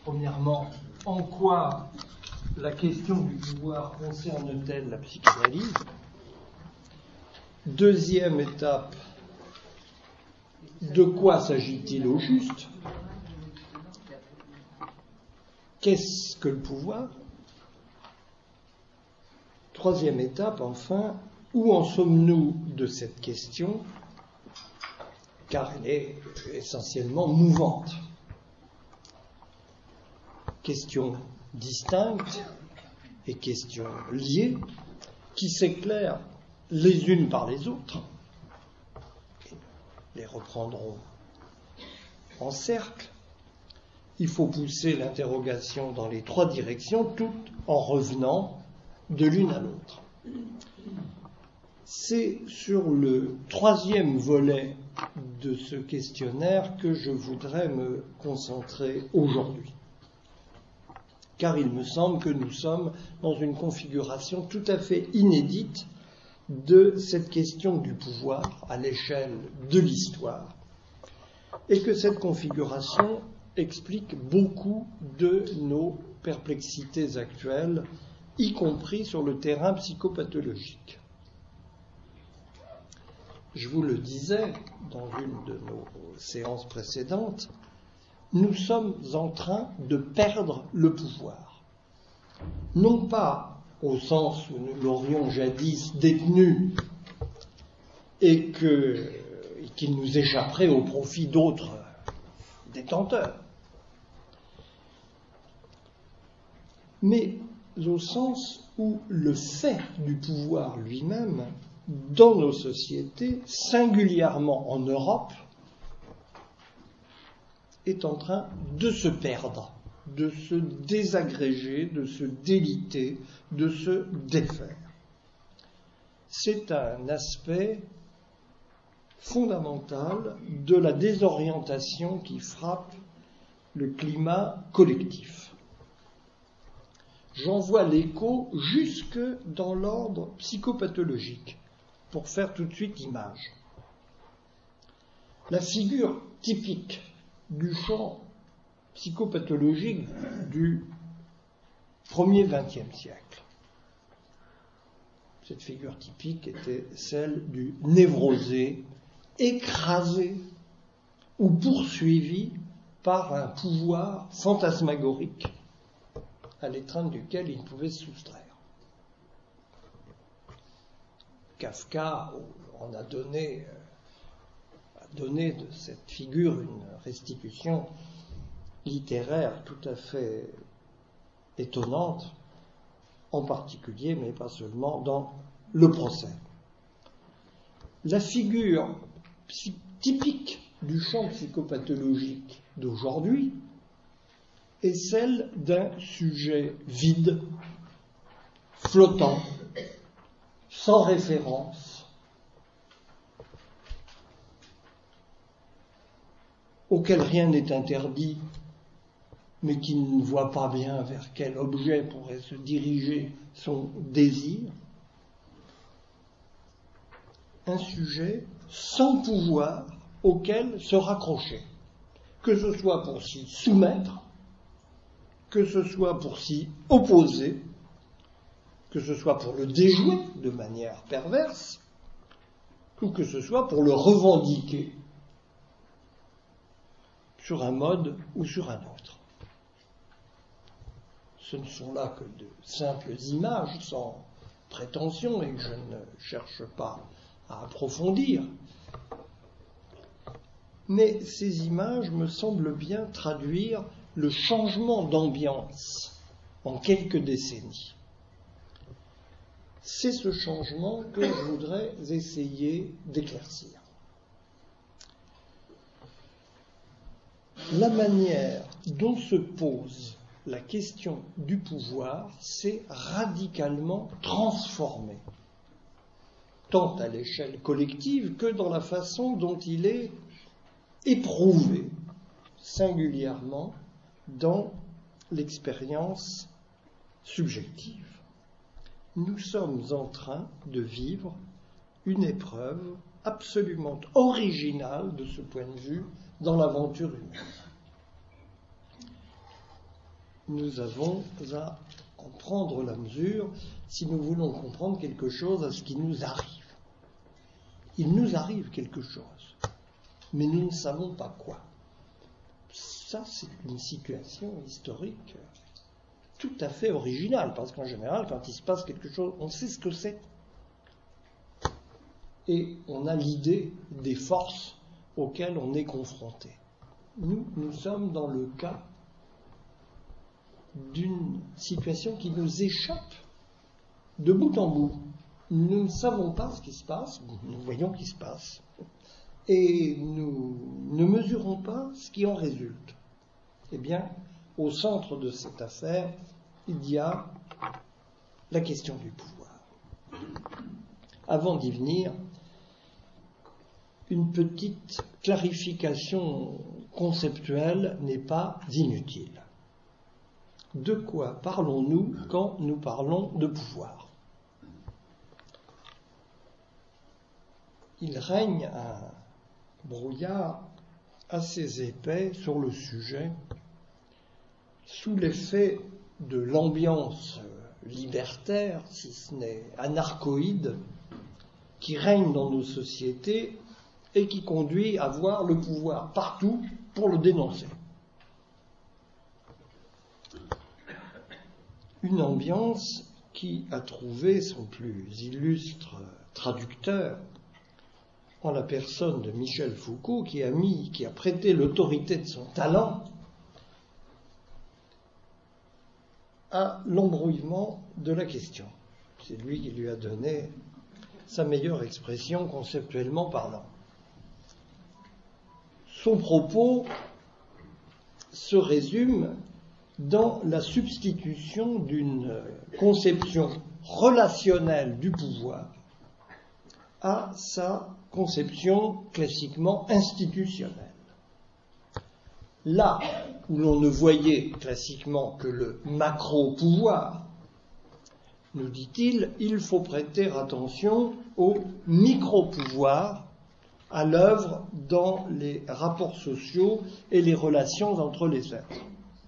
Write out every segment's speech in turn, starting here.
Premièrement, en quoi la question du pouvoir concerne-t-elle la psychanalyse? Deuxième étape, de quoi s'agit-il au juste? Qu'est-ce que le pouvoir? Troisième étape, enfin, où en sommes-nous de cette question? Car elle est essentiellement mouvante. Questions distinctes et questions liées qui s'éclairent les unes par les autres. Les reprendrons en cercle. Il faut pousser l'interrogation dans les trois directions, toutes en revenant de l'une à l'autre. C'est sur le troisième volet de ce questionnaire que je voudrais me concentrer aujourd'hui. Car il me semble que nous sommes dans une configuration tout à fait inédite de cette question du pouvoir à l'échelle de l'histoire, et que cette configuration explique beaucoup de nos perplexités actuelles, y compris sur le terrain psychopathologique. Je vous le disais dans une de nos séances précédentes, nous sommes en train de perdre le pouvoir. Non pas au sens où nous l'aurions jadis détenu et qu'il nous échapperait au profit d'autres détenteurs, mais au sens où le fait du pouvoir lui-même, dans nos sociétés, singulièrement en Europe, est en train de se perdre, de se désagréger, de se déliter, de se défaire. C'est un aspect fondamental de la désorientation qui frappe le climat collectif. J'en vois l'écho jusque dans l'ordre psychopathologique, pour faire tout de suite image. La figure typique du champ psychopathologique du premier XXe siècle. Cette figure typique était celle du névrosé, écrasé ou poursuivi par un pouvoir fantasmagorique à l'étreinte duquel il pouvait se soustraire. Kafka en a donné de cette figure une restitution littéraire tout à fait étonnante, en particulier, mais pas seulement, dans Le Procès. La figure typique du champ psychopathologique d'aujourd'hui est celle d'un sujet vide, flottant, sans référence, auquel rien n'est interdit, mais qui ne voit pas bien vers quel objet pourrait se diriger son désir. Un sujet sans pouvoir auquel se raccrocher, que ce soit pour s'y soumettre, que ce soit pour s'y opposer, que ce soit pour le déjouer de manière perverse, ou que ce soit pour le revendiquer sur un mode ou sur un autre. Ce ne sont là que de simples images sans prétention et que je ne cherche pas à approfondir. Mais ces images me semblent bien traduire le changement d'ambiance en quelques décennies. C'est ce changement que je voudrais essayer d'éclaircir. La manière dont se pose la question du pouvoir s'est radicalement transformée, tant à l'échelle collective que dans la façon dont il est éprouvé, singulièrement dans l'expérience subjective. Nous sommes en train de vivre une épreuve absolument originale de ce point de vue dans l'aventure humaine. nous avons à en prendre la mesure si nous voulons comprendre quelque chose à ce qui nous arrive. Il nous arrive quelque chose, mais nous ne savons pas quoi. Ça, c'est une situation historique tout à fait originale, parce qu'en général, quand il se passe quelque chose, on sait ce que c'est. Et on a l'idée des forces auxquelles on est confronté. Nous sommes dans le cas d'une situation qui nous échappe de bout en bout. Nous ne savons pas ce qui se passe, nous voyons ce qui se passe, et nous ne mesurons pas ce qui en résulte. Eh bien, au centre de cette affaire, il y a la question du pouvoir. Avant d'y venir, une petite clarification conceptuelle n'est pas inutile. De quoi parlons-nous quand nous parlons de pouvoir ? Il règne un brouillard assez épais sur le sujet, sous l'effet de l'ambiance libertaire, si ce n'est anarchoïde, qui règne dans nos sociétés et qui conduit à voir le pouvoir partout pour le dénoncer. Une ambiance qui a trouvé son plus illustre traducteur en la personne de Michel Foucault, qui a prêté l'autorité de son talent à l'embrouillement de la question. C'est lui qui lui a donné sa meilleure expression conceptuellement parlant. Son propos se résume dans la substitution d'une conception relationnelle du pouvoir à sa conception classiquement institutionnelle. Là où l'on ne voyait classiquement que le macro-pouvoir, nous dit-il, il faut prêter attention au micro-pouvoir à l'œuvre dans les rapports sociaux et les relations entre les êtres.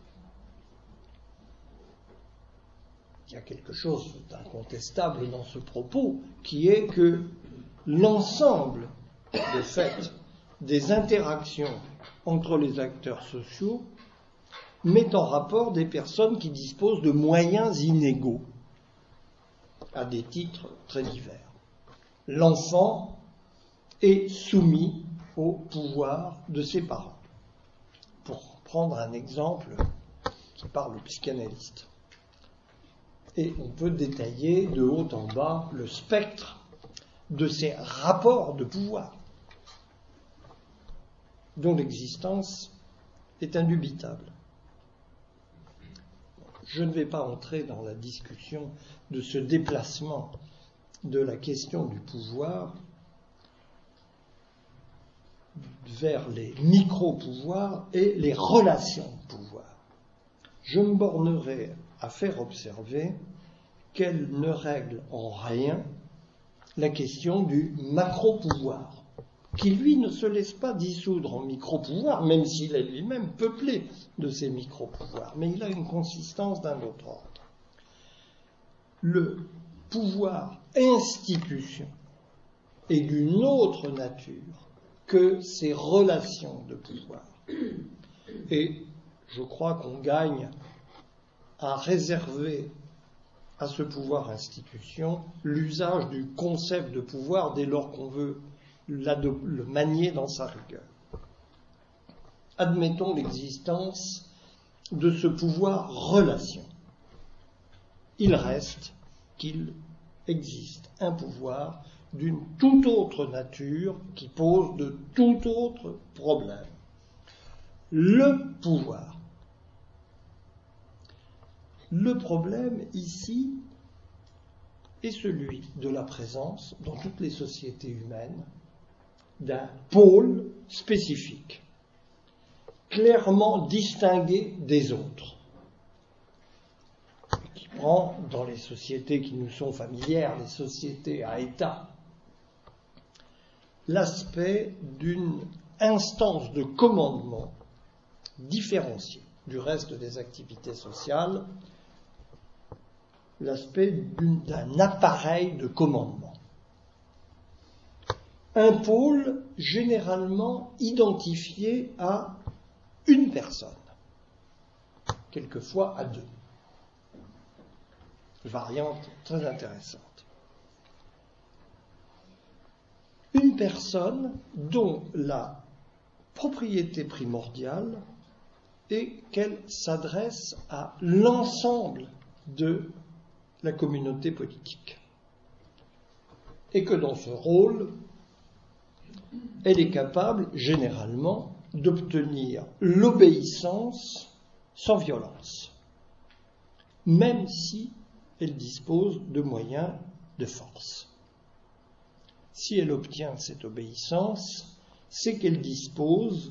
Il y a quelque chose d'incontestable dans ce propos, qui est que l'ensemble, de fait, des interactions entre les acteurs sociaux met en rapport des personnes qui disposent de moyens inégaux, à des titres très divers. L'enfant est soumis au pouvoir de ses parents. Pour prendre un exemple qui parle au psychanalyste. Et on peut détailler de haut en bas le spectre de ces rapports de pouvoir, dont l'existence est indubitable. Je ne vais pas entrer dans la discussion de ce déplacement de la question du pouvoir vers les micro-pouvoirs et les relations de pouvoir. Je me bornerai à faire observer qu'elle ne règle en rien la question du macro-pouvoir, qui lui ne se laisse pas dissoudre en micro-pouvoir, même s'il est lui-même peuplé de ces micro-pouvoirs, mais il a une consistance d'un autre ordre. Le pouvoir institution est d'une autre nature que ces relations de pouvoir. Et je crois qu'on gagne à réserver à ce pouvoir institution l'usage du concept de pouvoir dès lors qu'on veut le manier dans sa rigueur. Admettons l'existence de ce pouvoir relation. Il reste qu'il existe un pouvoir d'une toute autre nature qui pose de tout autre problème. Le pouvoir. Le problème ici est celui de la présence, dans toutes les sociétés humaines, d'un pôle spécifique, clairement distingué des autres, qui prend, dans les sociétés qui nous sont familières, les sociétés à État, l'aspect d'une instance de commandement différenciée. du reste des activités sociales, l'aspect d'un appareil de commandement. Un pôle généralement identifié à une personne, quelquefois à deux. Variante très intéressante. Une personne dont la propriété primordiale est qu'elle s'adresse à l'ensemble de la communauté politique. Et que dans ce rôle, elle est capable, généralement, d'obtenir l'obéissance sans violence, même si elle dispose de moyens de force. Si elle obtient cette obéissance, c'est qu'elle dispose,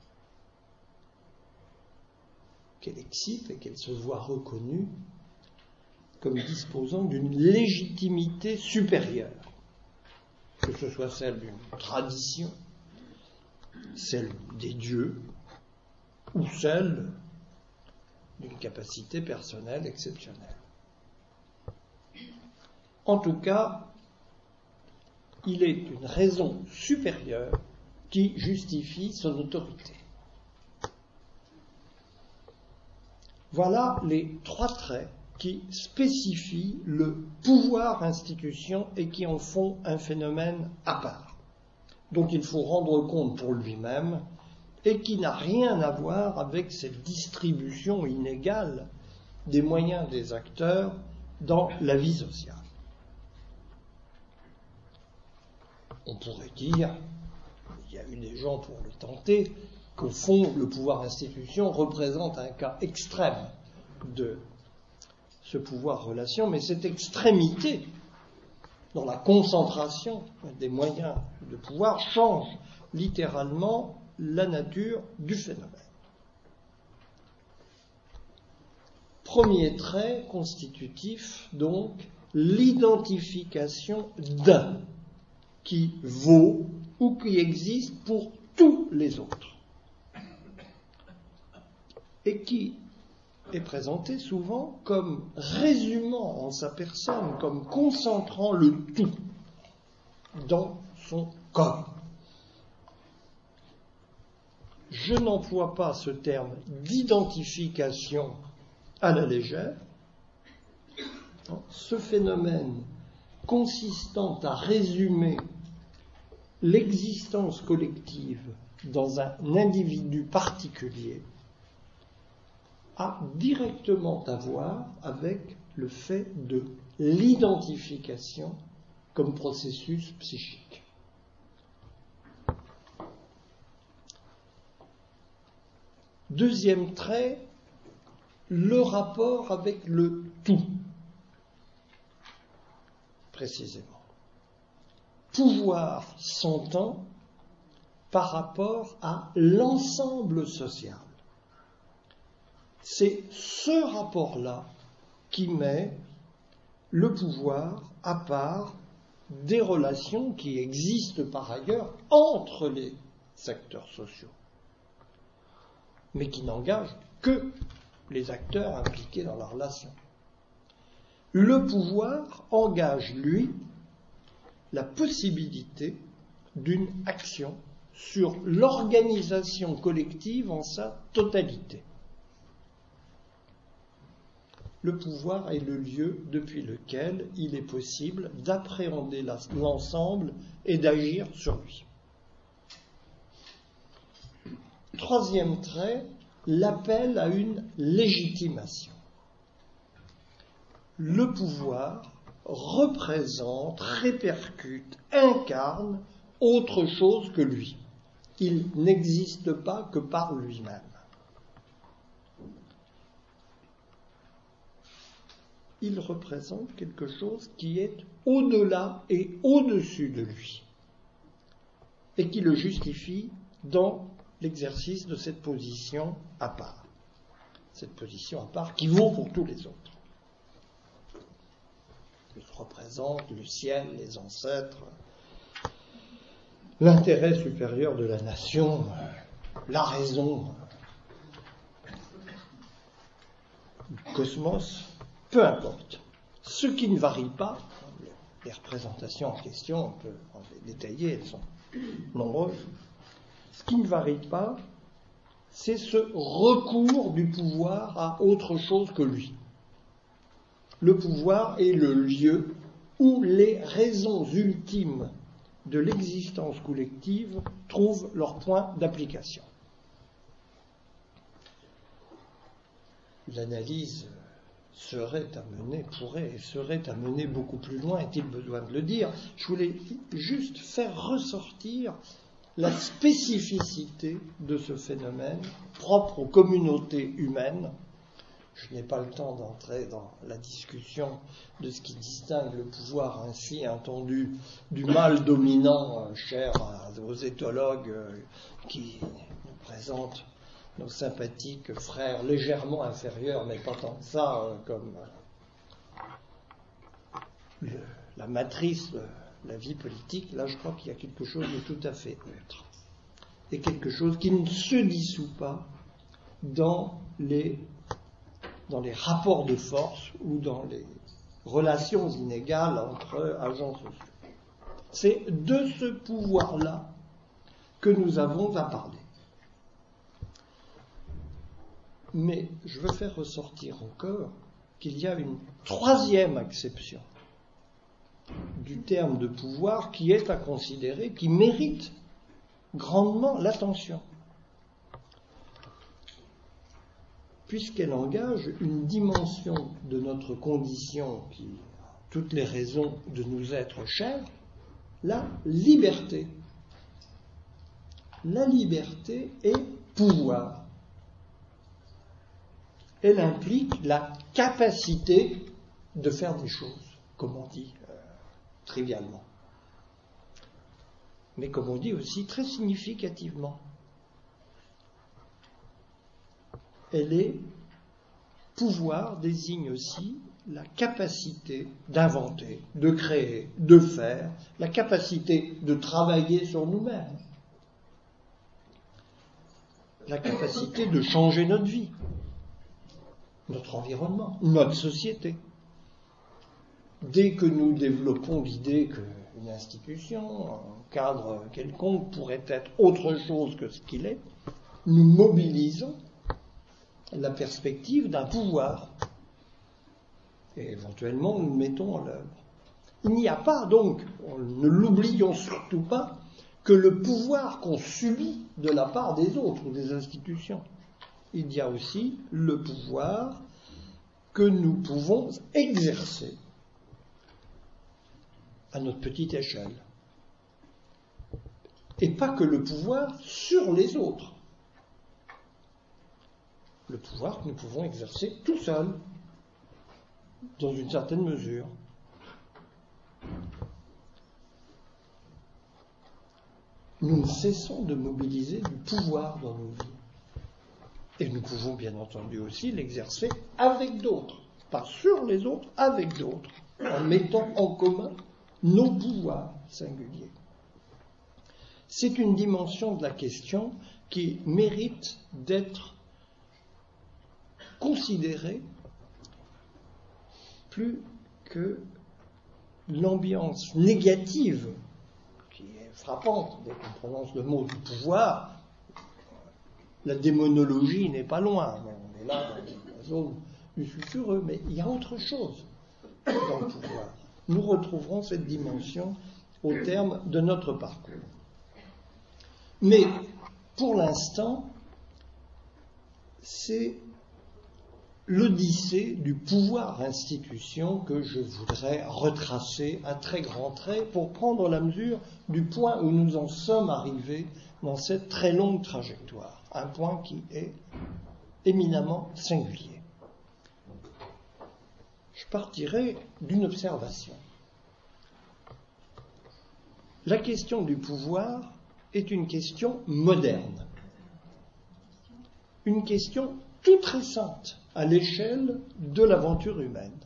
qu'elle excite et qu'elle se voit reconnue comme disposant d'une légitimité supérieure, que ce soit celle d'une tradition, celle des dieux, ou celle d'une capacité personnelle exceptionnelle. En tout cas, il est une raison supérieure qui justifie son autorité. Voilà les trois traits qui spécifient le pouvoir institution et qui en font un phénomène à part, dont il faut rendre compte pour lui-même et qui n'a rien à voir avec cette distribution inégale des moyens des acteurs dans la vie sociale. On pourrait dire, il y a eu des gens pour le tenter, qu'au fond, le pouvoir institution représente un cas extrême de ce pouvoir-relation, mais cette extrémité dans la concentration des moyens de pouvoir change littéralement la nature du phénomène. Premier trait constitutif, donc, l'identification d'un qui vaut ou qui existe pour tous les autres et qui est présenté souvent comme résumant en sa personne, comme concentrant le tout dans son corps. Je n'emploie pas ce terme d'identification à la légère. Ce phénomène consistant à résumer l'existence collective dans un individu particulier a directement à voir avec le fait de l'identification comme processus psychique. Deuxième trait, le rapport avec le tout, précisément. Pouvoir s'entend par rapport à l'ensemble social. C'est ce rapport-là qui met le pouvoir à part des relations qui existent par ailleurs entre les acteurs sociaux, mais qui n'engagent que les acteurs impliqués dans la relation. Le pouvoir engage, lui, la possibilité d'une action sur l'organisation collective en sa totalité. Le pouvoir est le lieu depuis lequel il est possible d'appréhender l'ensemble et d'agir sur lui. Troisième trait, l'appel à une légitimation. Le pouvoir représente, répercute, incarne autre chose que lui. Il n'existe pas que par lui-même. Il représente quelque chose qui est au-delà et au-dessus de lui, et qui le justifie dans l'exercice de cette position à part. Cette position à part qui vaut pour tous les autres. Il représente le ciel, les ancêtres, l'intérêt supérieur de la nation, la raison. cosmos, peu importe. Ce qui ne varie pas, les représentations en question, on peut en les détailler, elles sont nombreuses, ce qui ne varie pas, c'est ce recours du pouvoir à autre chose que lui. Le pouvoir est le lieu où les raisons ultimes de l'existence collective trouvent leur point d'application. L'analyse pourrait et serait amenée beaucoup plus loin, est-il besoin de le dire. Je voulais juste faire ressortir la spécificité de ce phénomène propre aux communautés humaines. Je n'ai pas le temps d'entrer dans la discussion de ce qui distingue le pouvoir ainsi entendu du mal dominant, cher aux éthologues qui nous présentent nos sympathiques frères légèrement inférieurs, mais pas tant que ça, comme la matrice de la vie politique. Là, je crois qu'il y a quelque chose de tout à fait autre. Et quelque chose qui ne se dissout pas dans les rapports de force ou dans les relations inégales entre agents sociaux. C'est de ce pouvoir-là que nous avons à parler. Mais je veux faire ressortir encore qu'il y a une troisième acception du terme de pouvoir qui est à considérer, qui mérite grandement l'attention, puisqu'elle engage une dimension de notre condition qui a toutes les raisons de nous être chères, la liberté. La liberté est pouvoir. Elle implique la capacité de faire des choses, comme on dit trivialement, mais comme on dit aussi très significativement. Pouvoir désigne aussi la capacité d'inventer, de créer, de faire, la capacité de travailler sur nous-mêmes, la capacité de changer notre vie, notre environnement, notre société. Dès que nous développons l'idée qu'une institution, un cadre quelconque pourrait être autre chose que ce qu'il est, nous mobilisons la perspective d'un pouvoir. Et éventuellement, nous le mettons en œuvre. Il n'y a pas donc, ne l'oublions surtout pas, que le pouvoir qu'on subit de la part des autres ou des institutions. Il y a aussi le pouvoir que nous pouvons exercer à notre petite échelle. Et pas que le pouvoir sur les autres. Le pouvoir que nous pouvons exercer tout seuls, dans une certaine mesure. Nous ne cessons de mobiliser du pouvoir dans nos vies. Et nous pouvons bien entendu aussi l'exercer avec d'autres, pas sur les autres, avec d'autres, en mettant en commun nos pouvoirs singuliers. C'est une dimension de la question qui mérite d'être considérée plus que l'ambiance négative qui est frappante dès qu'on prononce le mot du pouvoir. La démonologie n'est pas loin, on est là dans la zone du sulfureux, mais il y a autre chose dans le pouvoir. Nous retrouverons cette dimension au terme de notre parcours. Mais pour l'instant, c'est l'odyssée du pouvoir-institution que je voudrais retracer à très grands traits pour prendre la mesure du point où nous en sommes arrivés dans cette très longue trajectoire. Un point qui est éminemment singulier. Je partirai d'une observation. La question du pouvoir est une question moderne. Une question toute récente à l'échelle de l'aventure humaine.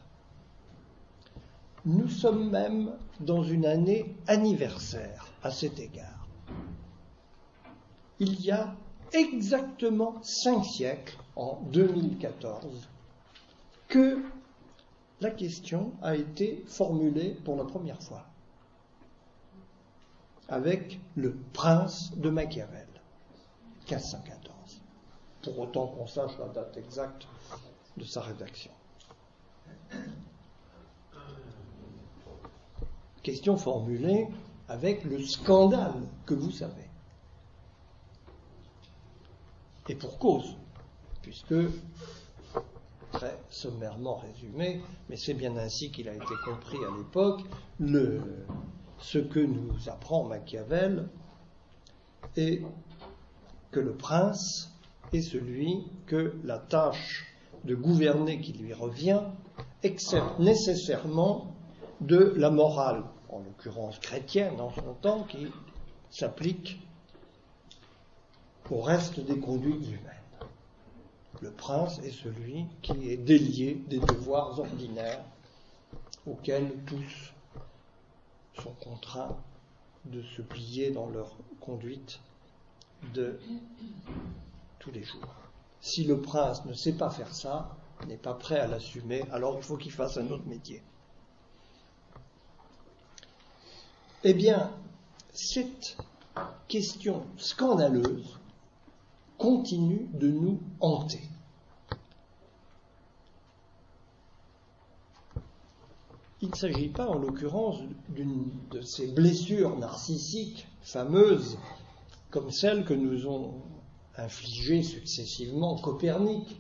Nous sommes même dans une année anniversaire à cet égard. Il y a exactement 5 siècles, en 2014, que la question a été formulée pour la première fois avec le Prince de Machiavel, 1514, pour autant qu'on sache la date exacte de sa rédaction. Question formulée avec le scandale que vous savez. Et pour cause, puisque, très sommairement résumé, mais c'est bien ainsi qu'il a été compris à l'époque, ce que nous apprend Machiavel est que le prince est celui que la tâche de gouverner qui lui revient accepte nécessairement de la morale, en l'occurrence chrétienne en son temps, qui s'applique au reste des conduites humaines. Le prince est celui qui est délié des devoirs ordinaires auxquels tous sont contraints de se plier dans leur conduite de tous les jours. Si le prince ne sait pas faire ça, n'est pas prêt à l'assumer, alors il faut qu'il fasse un autre métier. Eh bien, cette question scandaleuse continue de nous hanter. Il ne s'agit pas, en l'occurrence, d'une de ces blessures narcissiques fameuses, comme celles que nous ont infligées successivement Copernic,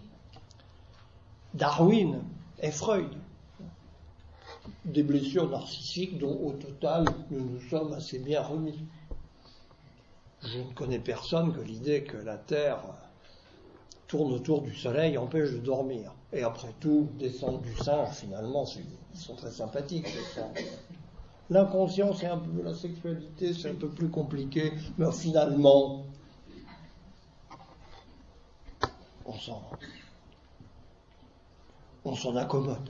Darwin et Freud. Des blessures narcissiques dont, au total, nous nous sommes assez bien remis. Je ne connais personne que l'idée que la Terre tourne autour du Soleil empêche de dormir. Et après tout, descendre du singe, finalement, ils sont très sympathiques, les singes. L'inconscient, c'est un peu la sexualité, c'est un peu plus compliqué, mais finalement, on s'en accommode.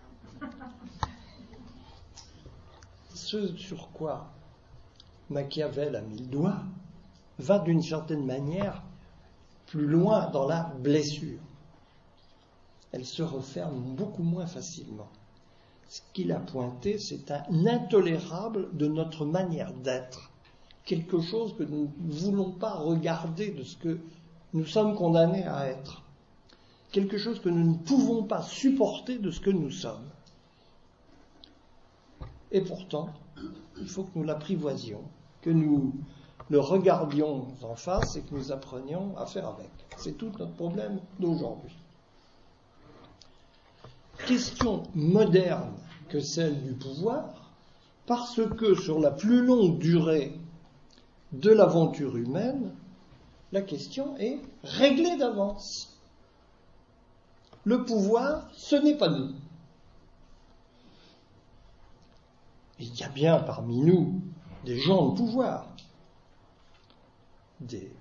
Ce sur quoi Machiavel a mis le doigt va d'une certaine manière plus loin dans la blessure. Elle se referme beaucoup moins facilement. Ce qu'il a pointé, c'est un intolérable de notre manière d'être, quelque chose que nous ne voulons pas regarder de ce que nous sommes condamnés à être, quelque chose que nous ne pouvons pas supporter de ce que nous sommes. Et pourtant, il faut que nous l'apprivoisions, que nous le regardions en face et que nous apprenions à faire avec. C'est tout notre problème d'aujourd'hui. Question moderne que celle du pouvoir, parce que sur la plus longue durée de l'aventure humaine, la question est réglée d'avance. Le pouvoir, ce n'est pas nous. Il y a bien parmi nous des gens de pouvoir, des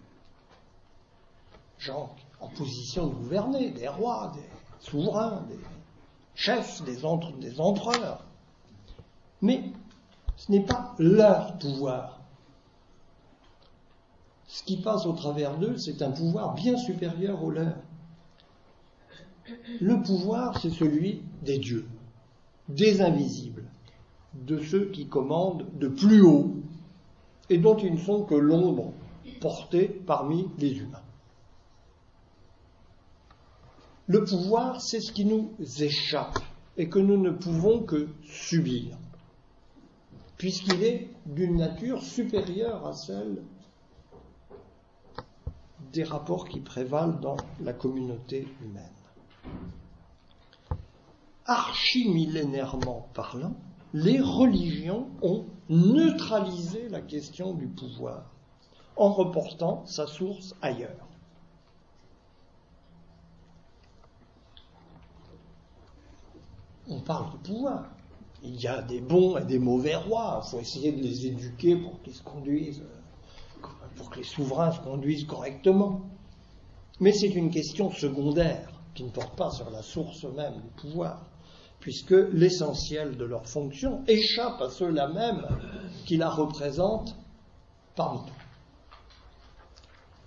gens en position de gouverner, des rois, des souverains, des chefs, des empereurs. Mais ce n'est pas leur pouvoir. Ce qui passe au travers d'eux, c'est un pouvoir bien supérieur au leur. Le pouvoir, c'est celui des dieux, des invisibles, de ceux qui commandent de plus haut et dont ils ne sont que l'ombre portée parmi les humains. Le pouvoir, c'est ce qui nous échappe et que nous ne pouvons que subir, puisqu'il est d'une nature supérieure à celle des rapports qui prévalent dans la communauté humaine. Archimillénairement parlant, les religions ont neutralisé la question du pouvoir en reportant sa source ailleurs. On parle de pouvoir. Il y a des bons et des mauvais rois. Il faut essayer de les éduquer pour qu'ils se conduisent, pour que les souverains se conduisent correctement. Mais c'est une question secondaire qui ne porte pas sur la source même du pouvoir, puisque l'essentiel de leur fonction échappe à ceux-là même qui la représentent parmi nous.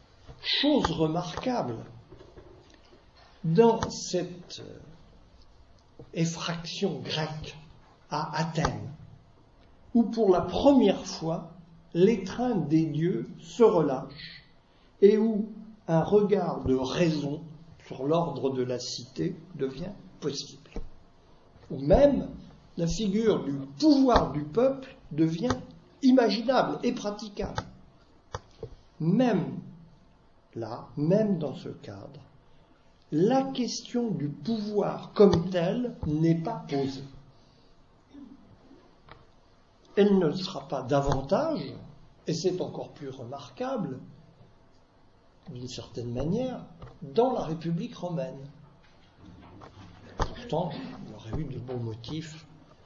Chose remarquable, dans cette effraction grecque à Athènes, où pour la première fois l'étreinte des dieux se relâche et où un regard de raison sur l'ordre de la cité devient possible. Ou même la figure du pouvoir du peuple devient imaginable et praticable. Même là, même dans ce cadre, la question du pouvoir comme tel n'est pas posée. Elle ne sera pas davantage, et c'est encore plus remarquable, d'une certaine manière, dans la République romaine. Pourtant, il y aurait eu de bons motifs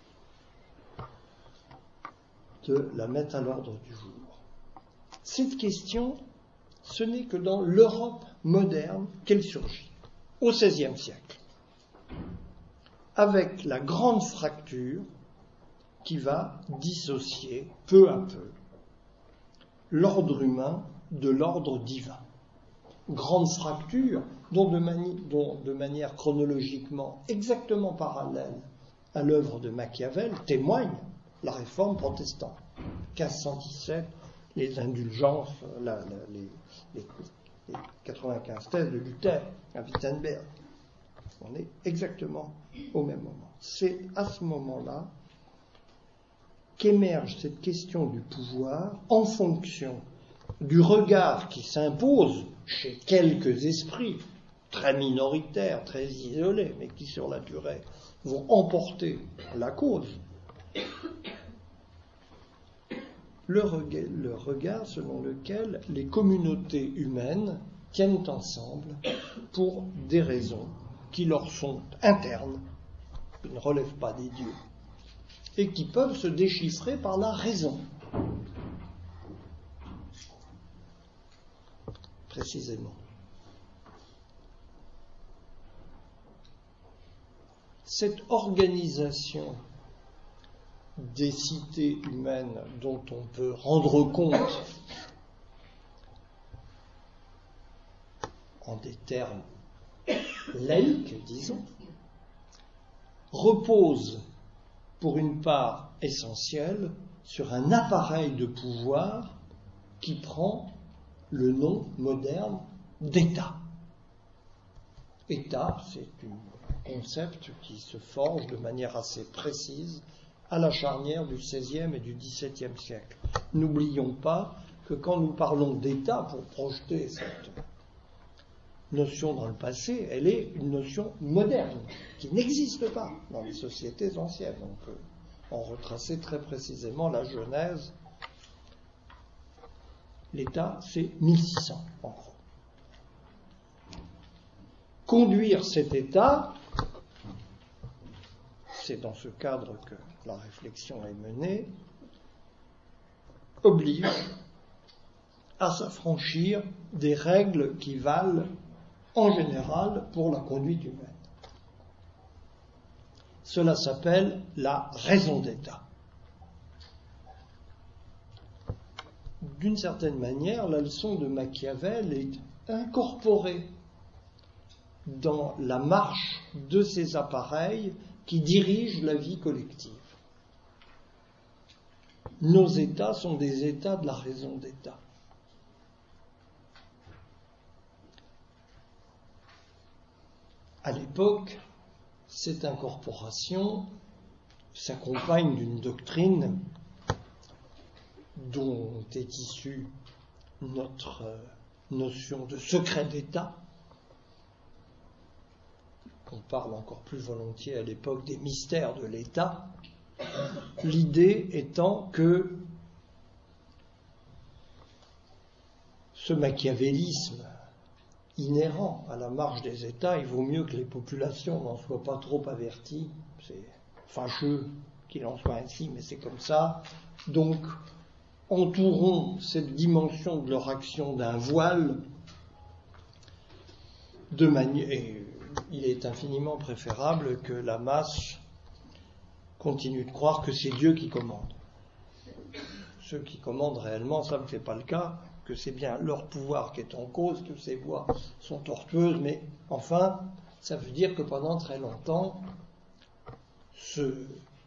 de la mettre à l'ordre du jour. Cette question, ce n'est que dans l'Europe moderne qu'elle surgit, au XVIe siècle, avec la grande fracture qui va dissocier peu à peu l'ordre humain de l'ordre divin. Grande fracture dont de manière chronologiquement exactement parallèle à l'œuvre de Machiavel témoigne la réforme protestante. 1517, les indulgences, les 95 thèses de Luther à Wittenberg. On est exactement au même moment. C'est à ce moment-là qu'émerge cette question du pouvoir en fonction du regard qui s'impose chez quelques esprits très minoritaires, très isolés, mais qui sur la durée vont emporter la cause. Le regard selon lequel les communautés humaines tiennent ensemble pour des raisons qui leur sont internes, qui ne relèvent pas des dieux, et qui peuvent se déchiffrer par la raison. Précisément. Cette organisation des cités humaines dont on peut rendre compte en des termes laïques, disons, repose pour une part essentielle sur un appareil de pouvoir qui prend le nom moderne d'État. État, c'est un concept qui se forge de manière assez précise à la charnière du XVIe et du XVIIe siècle. N'oublions pas que quand nous parlons d'État, pour projeter cette notion dans le passé, elle est une notion moderne, qui n'existe pas dans les sociétés anciennes. On peut en retracer très précisément la genèse. L'État, c'est 1600, en gros. Conduire cet État, c'est dans ce cadre que la réflexion est menée, oblige à s'affranchir des règles qui valent en général pour la conduite humaine. Cela s'appelle la raison d'État. D'une certaine manière, la leçon de Machiavel est incorporée dans la marche de ces appareils qui dirigent la vie collective. Nos États sont des États de la raison d'État. À l'époque, cette incorporation s'accompagne d'une doctrine dont est issue notre notion de secret d'État. On parle encore plus volontiers à l'époque des mystères de l'État, l'idée étant que ce machiavélisme inhérent à la marche des États, il vaut mieux que les populations n'en soient pas trop averties. C'est fâcheux qu'il en soit ainsi, mais c'est comme ça. Donc, entourons cette dimension de leur action d'un voile de manière... Il est infiniment préférable que la masse continue de croire que c'est Dieu qui commande. Ceux qui commandent réellement savent que ce n'est pas le cas, que c'est bien leur pouvoir qui est en cause, que ces voies sont tortueuses, mais enfin, ça veut dire que pendant très longtemps, ce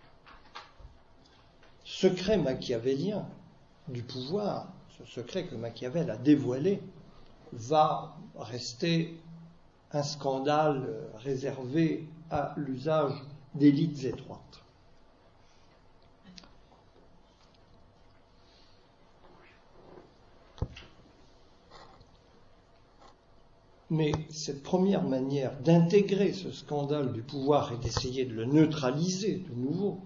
secret machiavélien du pouvoir, ce secret que Machiavel a dévoilé, va rester un scandale réservé à l'usage d'élites étroites. Mais cette première manière d'intégrer ce scandale du pouvoir et d'essayer de le neutraliser de nouveau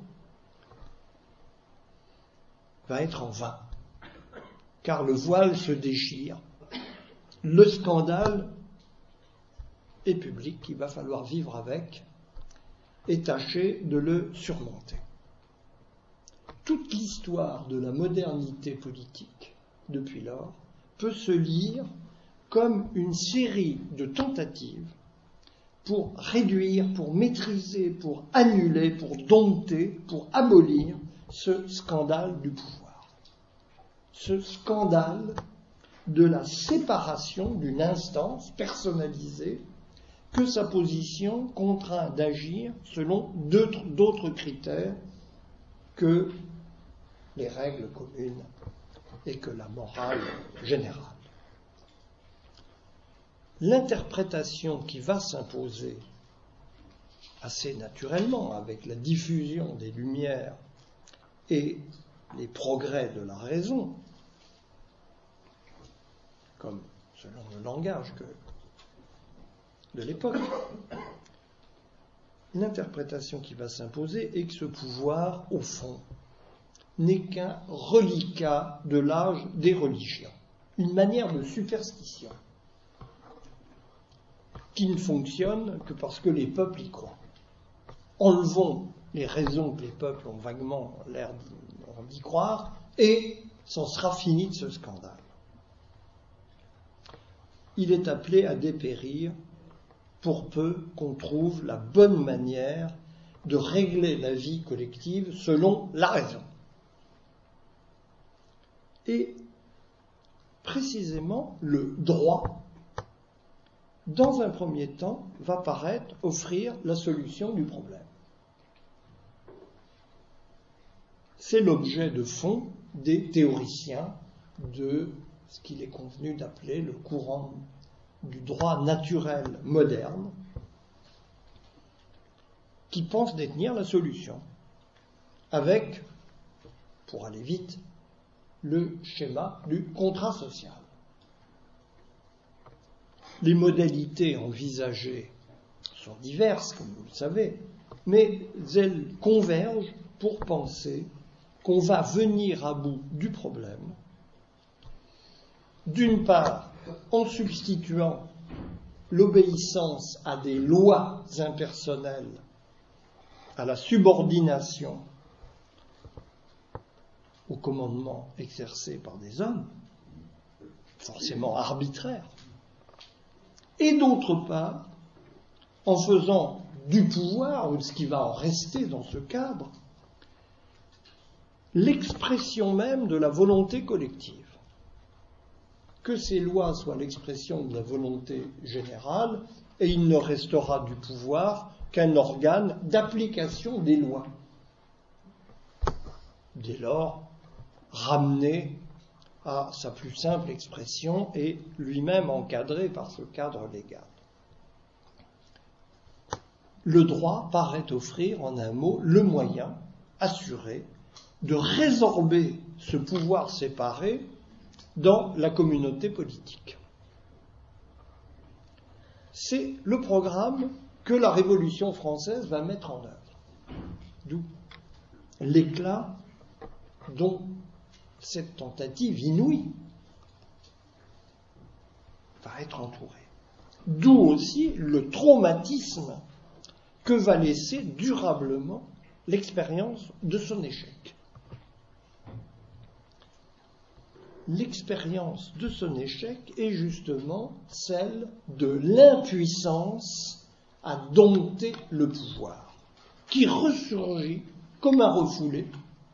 va être en vain, car le voile se déchire. Le scandale est public, il va falloir vivre avec et tâcher de le surmonter. Toute l'histoire de la modernité politique depuis lors peut se lire comme une série de tentatives pour réduire, pour maîtriser, pour annuler, pour dompter, pour abolir ce scandale du pouvoir. Ce scandale de la séparation d'une instance personnalisée que sa position contraint d'agir selon d'autres critères que les règles communes et que la morale générale. L'interprétation qui va s'imposer assez naturellement avec la diffusion des Lumières et les progrès de la raison, comme selon le langage de l'époque, l'interprétation qui va s'imposer est que ce pouvoir, au fond, n'est qu'un reliquat de l'âge des religions, une manière de superstition qui ne fonctionne que parce que les peuples y croient. Enlevons les raisons que les peuples ont vaguement l'air d'y croire et c'en sera fini de ce scandale. Il est appelé à dépérir pour peu qu'on trouve la bonne manière de régler la vie collective selon la raison. Et précisément, le droit, dans un premier temps, va paraître offrir la solution du problème. C'est l'objet de fond des théoriciens de ce qu'il est convenu d'appeler le courant du droit naturel moderne, qui pense détenir la solution, avec, pour aller vite, le schéma du contrat social. Les modalités envisagées sont diverses, comme vous le savez, mais elles convergent pour penser qu'on va venir à bout du problème, d'une part en substituant l'obéissance à des lois impersonnelles, à la subordination au commandement exercé par des hommes, forcément arbitraires, et d'autre part, en faisant du pouvoir, ou de ce qui va en rester dans ce cadre, l'expression même de la volonté collective. Que ces lois soient l'expression de la volonté générale, et il ne restera du pouvoir qu'un organe d'application des lois. Dès lors, ramené à sa plus simple expression et lui-même encadré par ce cadre légal. Le droit paraît offrir, en un mot, le moyen assuré de résorber ce pouvoir séparé dans la communauté politique. C'est le programme que la Révolution française va mettre en œuvre. D'où l'éclat dont cette tentative inouïe va être entourée. D'où aussi le traumatisme que va laisser durablement l'expérience de son échec. L'expérience de son échec est justement celle de l'impuissance à dompter le pouvoir, qui ressurgit comme un refoulé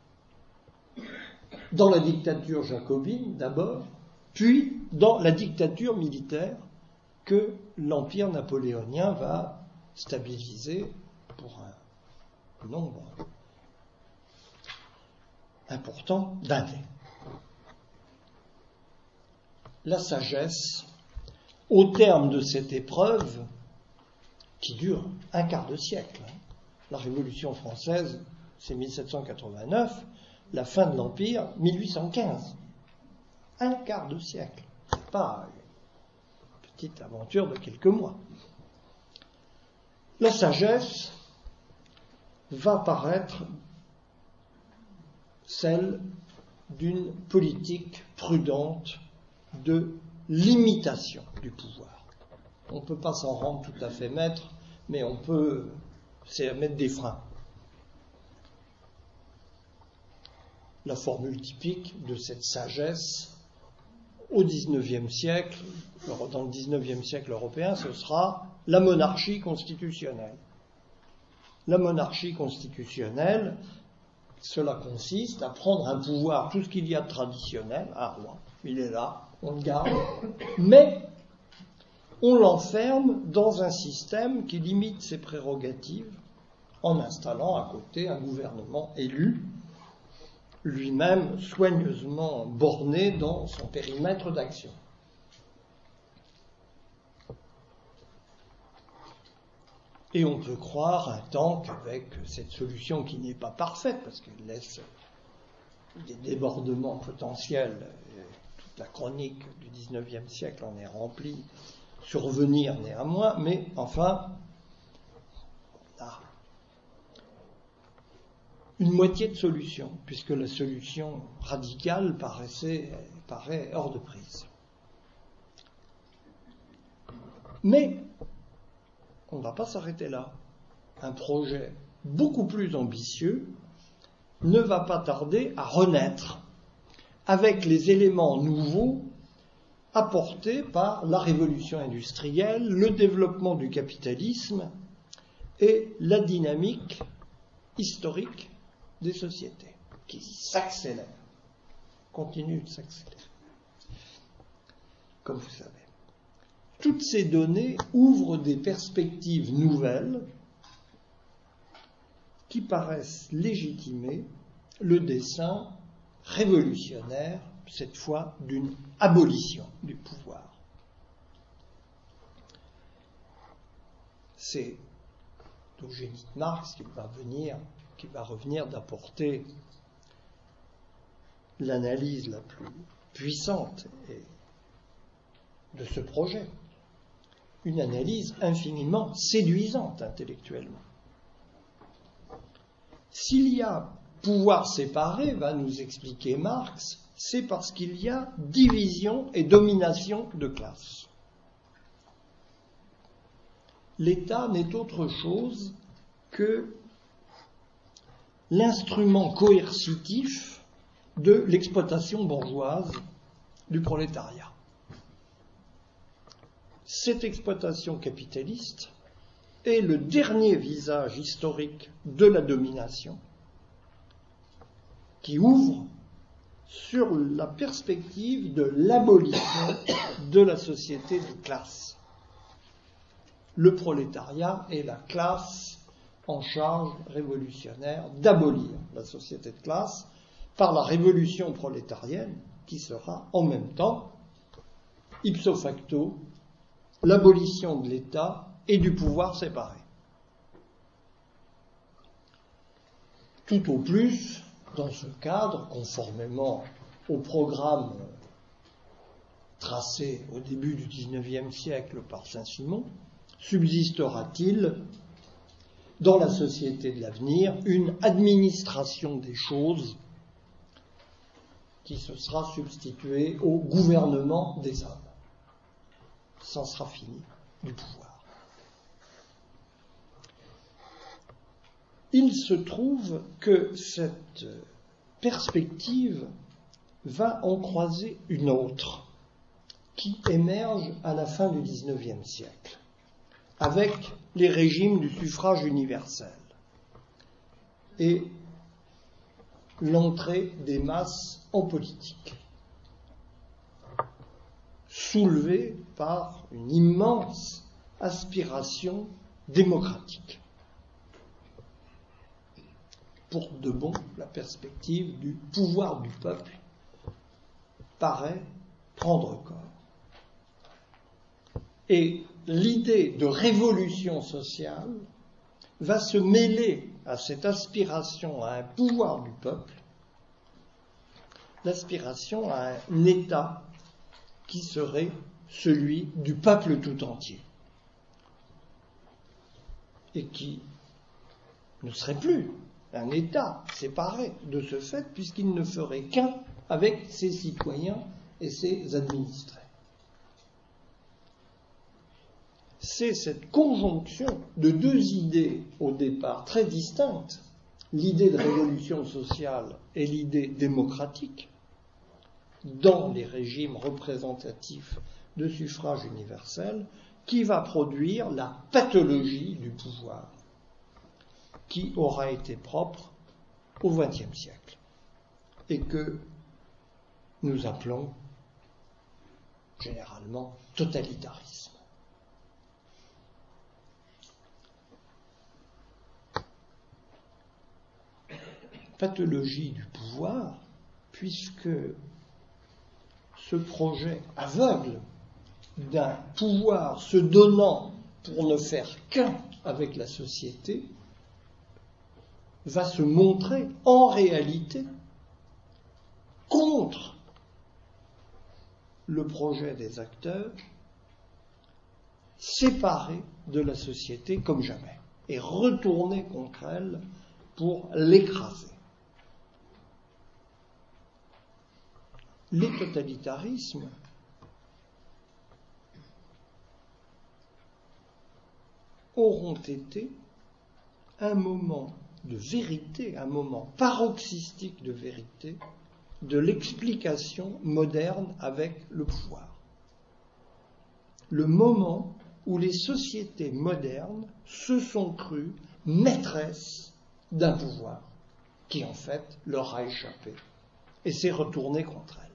dans la dictature jacobine d'abord, puis dans la dictature militaire que l'Empire napoléonien va stabiliser pour nombre important d'années. La sagesse, au terme de cette épreuve, qui dure un quart de siècle, la Révolution française, c'est 1789, la fin de l'Empire, 1815. Un quart de siècle. C'est pas une petite aventure de quelques mois. La sagesse va paraître celle d'une politique prudente de limitation du pouvoir. On ne peut pas s'en rendre tout à fait maître, mais on peut mettre des freins. La formule typique de cette sagesse au XIXe siècle, dans le XIXe siècle européen, ce sera la monarchie constitutionnelle. La monarchie constitutionnelle, cela consiste à prendre un pouvoir, tout ce qu'il y a de traditionnel, un roi, il est là, on le garde, mais on l'enferme dans un système qui limite ses prérogatives en installant à côté un gouvernement élu, lui-même soigneusement borné dans son périmètre d'action. Et on peut croire un temps qu'avec cette solution qui n'est pas parfaite, parce qu'elle laisse des débordements potentiels, toute la chronique du XIXe siècle en est remplie, survenir néanmoins, mais enfin, on a une moitié de solution, puisque la solution radicale paraît hors de prise. Mais on ne va pas s'arrêter là. Un projet beaucoup plus ambitieux ne va pas tarder à renaître avec les éléments nouveaux apportés par la révolution industrielle, le développement du capitalisme et la dynamique historique des sociétés qui s'accélèrent, continuent de s'accélérer. Comme vous savez. Toutes ces données ouvrent des perspectives nouvelles qui paraissent légitimer le dessein révolutionnaire, cette fois d'une abolition du pouvoir. C'est au génie de Marx qui va revenir d'apporter l'analyse la plus puissante de ce projet. Une analyse infiniment séduisante intellectuellement. S'il y a pouvoir séparé, va nous expliquer Marx, c'est parce qu'il y a division et domination de classe. L'État n'est autre chose que l'instrument coercitif de l'exploitation bourgeoise du prolétariat. Cette exploitation capitaliste est le dernier visage historique de la domination qui ouvre sur la perspective de l'abolition de la société de classe. Le prolétariat est la classe en charge révolutionnaire d'abolir la société de classe par la révolution prolétarienne qui sera en même temps, ipso facto, l'abolition de l'État et du pouvoir séparé. Tout au plus, dans ce cadre, conformément au programme tracé au début du XIXe siècle par Saint-Simon, subsistera-t-il dans la société de l'avenir une administration des choses qui se sera substituée au gouvernement des hommes. C'en sera fini du pouvoir. Il se trouve que cette perspective va en croiser une autre qui émerge à la fin du XIXe siècle, avec les régimes du suffrage universel et l'entrée des masses en politique, soulevée par une immense aspiration démocratique. pour de bon, la perspective du pouvoir du peuple paraît prendre corps. Et l'idée de révolution sociale va se mêler à cette aspiration à un pouvoir du peuple, l'aspiration à un État qui serait celui du peuple tout entier et qui ne serait plus un État séparé de ce fait puisqu'il ne ferait qu'un avec ses citoyens et ses administrés. C'est cette conjonction de deux idées au départ très distinctes, l'idée de révolution sociale et l'idée démocratique, dans les régimes représentatifs de suffrage universel, qui va produire la pathologie du pouvoir, qui aura été propre au XXe siècle, et que nous appelons généralement totalitarisme. Pathologie du pouvoir, puisque ce projet aveugle d'un pouvoir se donnant pour ne faire qu'un avec la société va se montrer en réalité contre le projet des acteurs, séparés de la société comme jamais, et retourné contre elle pour l'écraser. Les totalitarismes auront été un moment de vérité, un moment paroxystique de vérité, de l'explication moderne avec le pouvoir. Le moment où les sociétés modernes se sont crues maîtresses d'un pouvoir qui en fait leur a échappé et s'est retourné contre elles.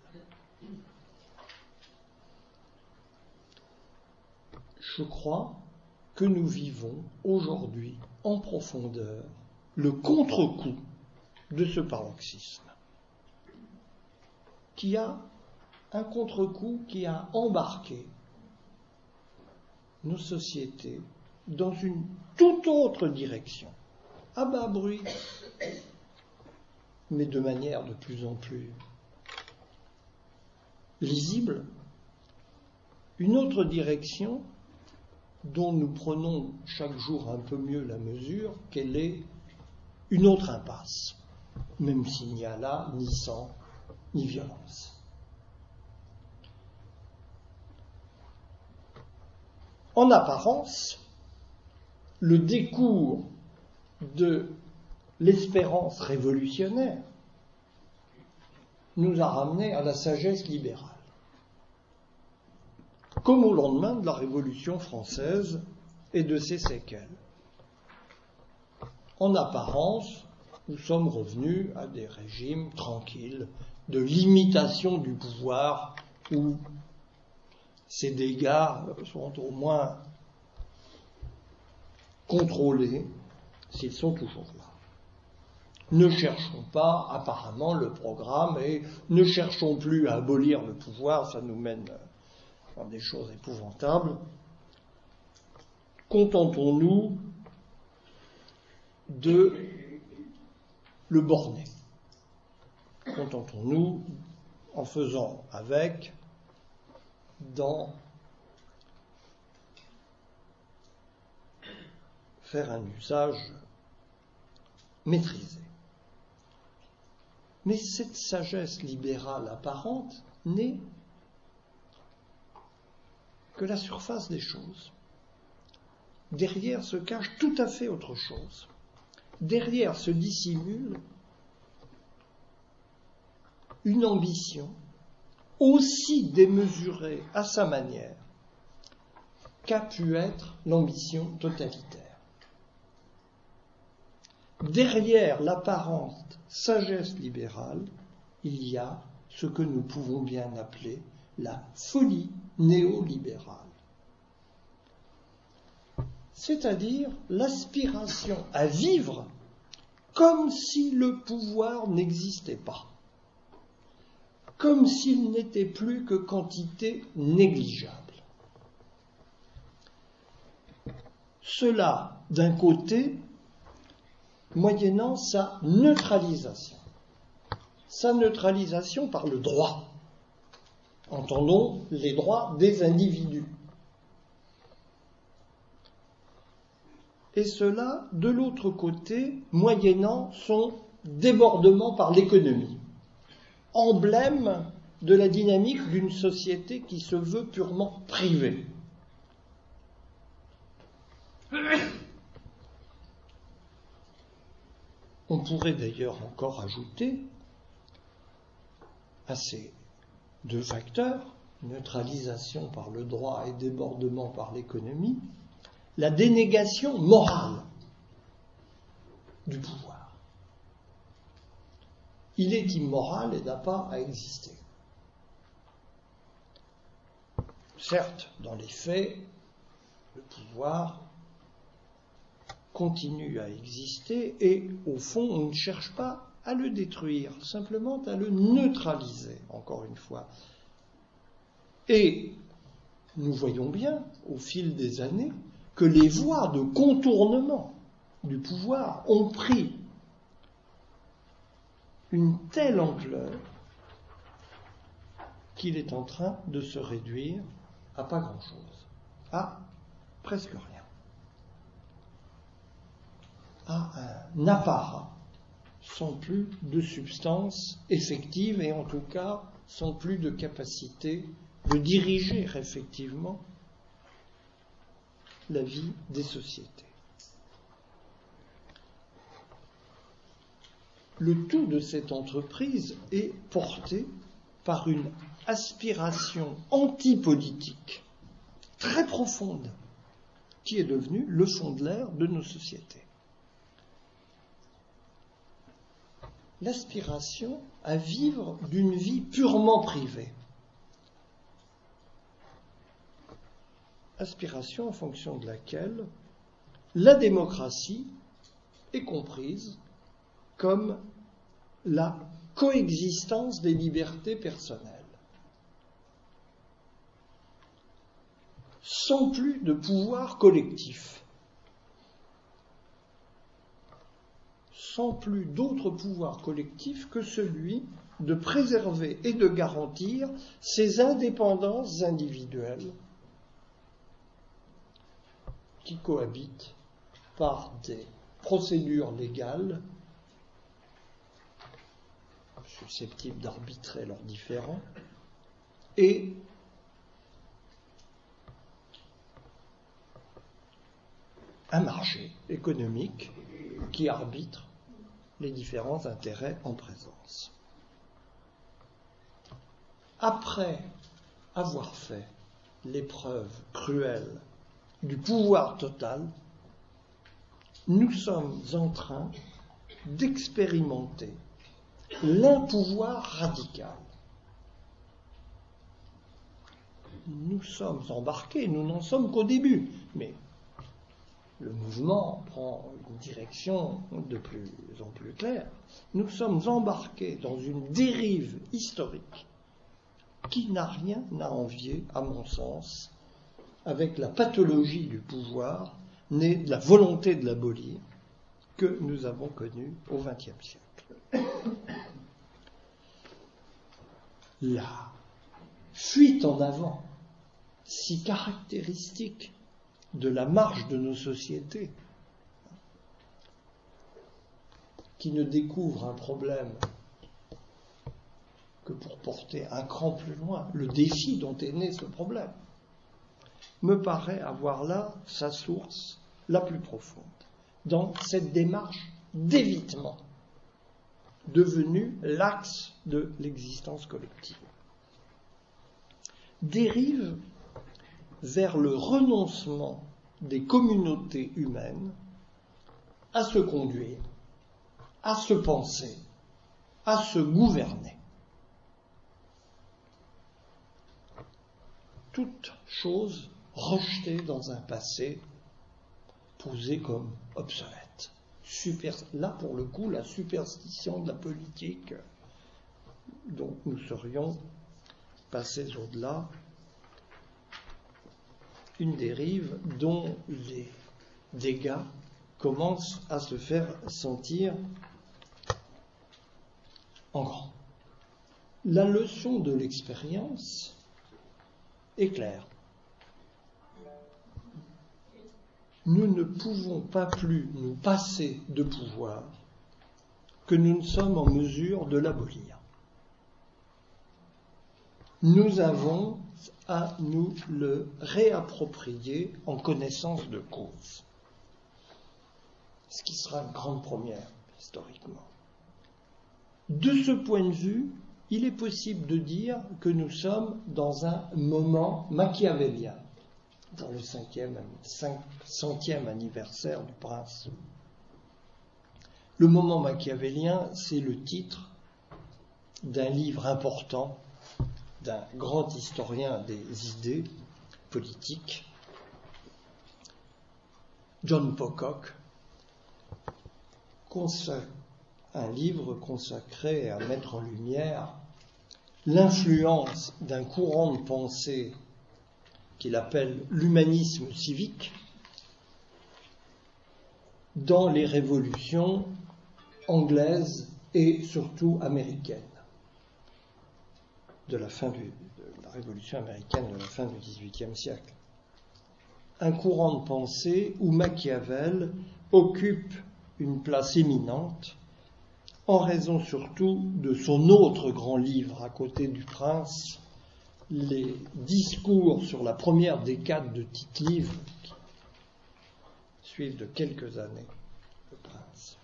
Je crois que nous vivons aujourd'hui en profondeur le contre-coup de ce paroxysme, qui a un contre-coup qui a embarqué nos sociétés dans une toute autre direction, à bas bruit, mais de manière de plus en plus lisible, une autre direction dont nous prenons chaque jour un peu mieux la mesure qu'elle est une autre impasse, même s'il n'y a là ni sang ni violence. En apparence, le décours de l'espérance révolutionnaire nous a ramenés à la sagesse libérale, comme au lendemain de la Révolution française et de ses séquelles. En apparence, nous sommes revenus à des régimes tranquilles, de limitation du pouvoir, où ces dégâts sont au moins contrôlés, s'ils sont toujours là. Ne cherchons pas apparemment le programme et ne cherchons plus à abolir le pouvoir, ça nous mène à des choses épouvantables. Contentons-nous de le borner. Contentons-nous en faisant avec, d'en faire un usage maîtrisé. Mais cette sagesse libérale apparente n'est que la surface des choses. Derrière se cache tout à fait autre chose. Derrière se dissimule une ambition aussi démesurée à sa manière qu'a pu être l'ambition totalitaire. Derrière l'apparente sagesse libérale, il y a ce que nous pouvons bien appeler la folie néolibérale. C'est-à-dire l'aspiration à vivre comme si le pouvoir n'existait pas, comme s'il n'était plus que quantité négligeable. Cela, d'un côté, moyennant sa neutralisation par le droit. Entendons les droits des individus. Et cela, de l'autre côté, moyennant son débordement par l'économie, emblème de la dynamique d'une société qui se veut purement privée. On pourrait d'ailleurs encore ajouter à ces deux facteurs, neutralisation par le droit et débordement par l'économie, la dénégation morale du pouvoir. Il est immoral et n'a pas à exister. Certes, dans les faits, le pouvoir continue à exister et, au fond, on ne cherche pas à le détruire, simplement à le neutraliser, encore une fois. Et nous voyons bien, au fil des années, que les voies de contournement du pouvoir ont pris une telle ampleur qu'il est en train de se réduire à pas grand-chose, à presque rien, à un apparat sans plus de substance effective et en tout cas sans plus de capacité de diriger effectivement la vie des sociétés. Le tout de cette entreprise est porté par une aspiration antipolitique très profonde qui est devenue le fond de l'air de nos sociétés. L'aspiration à vivre d'une vie purement privée. Aspiration en fonction de laquelle la démocratie est comprise comme la coexistence des libertés personnelles, sans plus de pouvoir collectif, sans plus d'autre pouvoir collectif que celui de préserver et de garantir ces indépendances individuelles qui cohabitent par des procédures légales susceptibles d'arbitrer leurs différends et un marché économique qui arbitre les différents intérêts en présence. Après avoir fait l'épreuve cruelle du pouvoir total, nous sommes en train d'expérimenter l'impouvoir radical. Nous sommes embarqués, nous n'en sommes qu'au début, mais le mouvement prend une direction de plus en plus claire. Nous sommes embarqués dans une dérive historique qui n'a rien à envier, à mon sens, avec la pathologie du pouvoir née de la volonté de l'abolir que nous avons connue au XXe siècle. La fuite en avant, si caractéristique de la marche de nos sociétés, qui ne découvre un problème que pour porter un cran plus loin le défi dont est né ce problème, me paraît avoir là sa source la plus profonde, dans cette démarche d'évitement devenue l'axe de l'existence collective. Dérive vers le renoncement des communautés humaines à se conduire, à se penser, à se gouverner. Toute chose rejetée dans un passé posé comme obsolète, là pour le coup, la superstition de la politique, dont nous serions passés au-delà, une dérive dont les dégâts commencent à se faire sentir en grand. La leçon de l'expérience est claire. Nous ne pouvons pas plus nous passer de pouvoir que nous ne sommes en mesure de l'abolir. Nous avons à nous le réapproprier en connaissance de cause. Ce qui sera une grande première, historiquement. De ce point de vue, il est possible de dire que nous sommes dans un moment machiavélien, dans le 500e anniversaire du Prince. Le moment machiavélien, c'est le titre d'un livre important d'un grand historien des idées politiques, John Pocock, un livre consacré à mettre en lumière l'influence d'un courant de pensée qu'il appelle l'humanisme civique dans les révolutions anglaises et surtout américaines de la révolution américaine de la fin du XVIIIe siècle. Un courant de pensée où Machiavel occupe une place éminente en raison surtout de son autre grand livre à côté du Prince, les discours sur la première décade de Tite-Live, qui suivent de quelques années le Prince.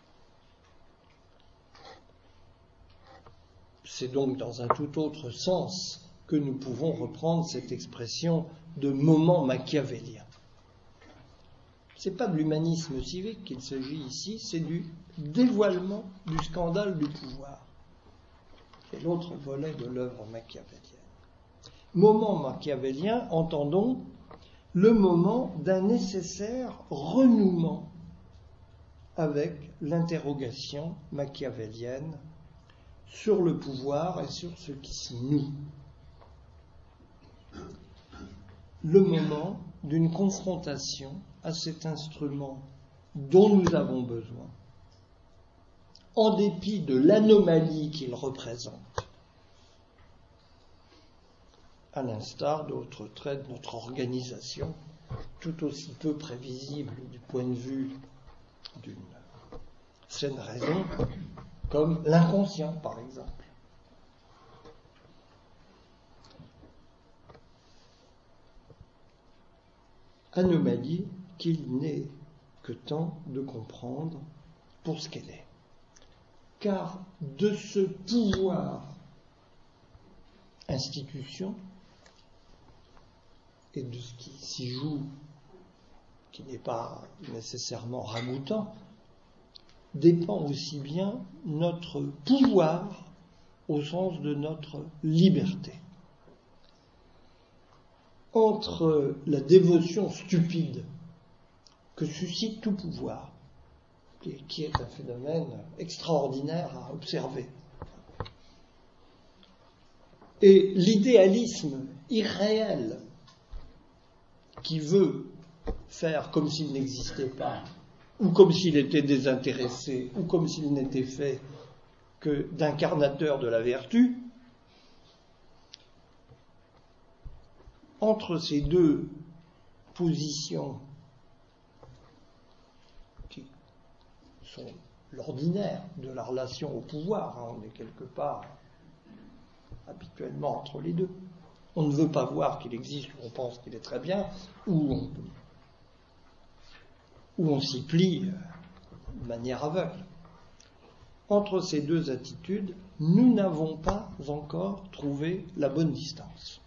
C'est donc dans un tout autre sens que nous pouvons reprendre cette expression de moment machiavélien. Ce n'est pas de l'humanisme civique qu'il s'agit ici, c'est du dévoilement du scandale du pouvoir. C'est l'autre volet de l'œuvre machiavélienne. Moment machiavélien, entendons le moment d'un nécessaire renouement avec l'interrogation machiavélienne sur le pouvoir et sur ce qui se noue. Le moment d'une confrontation à cet instrument dont nous avons besoin, en dépit de l'anomalie qu'il représente, à l'instar d'autres traits de notre organisation, tout aussi peu prévisible du point de vue d'une saine raison, comme l'inconscient, par exemple. Anomalie qu'il n'est que temps de comprendre pour ce qu'elle est. Car de ce pouvoir institution et de ce qui s'y joue, qui n'est pas nécessairement ragoûtant, dépend aussi bien notre pouvoir au sens de notre liberté. Entre la dévotion stupide que suscite tout pouvoir, qui est un phénomène extraordinaire à observer, et l'idéalisme irréel qui veut faire comme s'il n'existait pas, ou comme s'il était désintéressé, ou comme s'il n'était fait que d'incarnateur de la vertu, entre ces deux positions qui sont l'ordinaire de la relation au pouvoir, on est quelque part habituellement entre les deux. On ne veut pas voir qu'il existe, on pense qu'il est très bien, ou on s'y plie de manière aveugle. Entre ces deux attitudes, nous n'avons pas encore trouvé la bonne distance.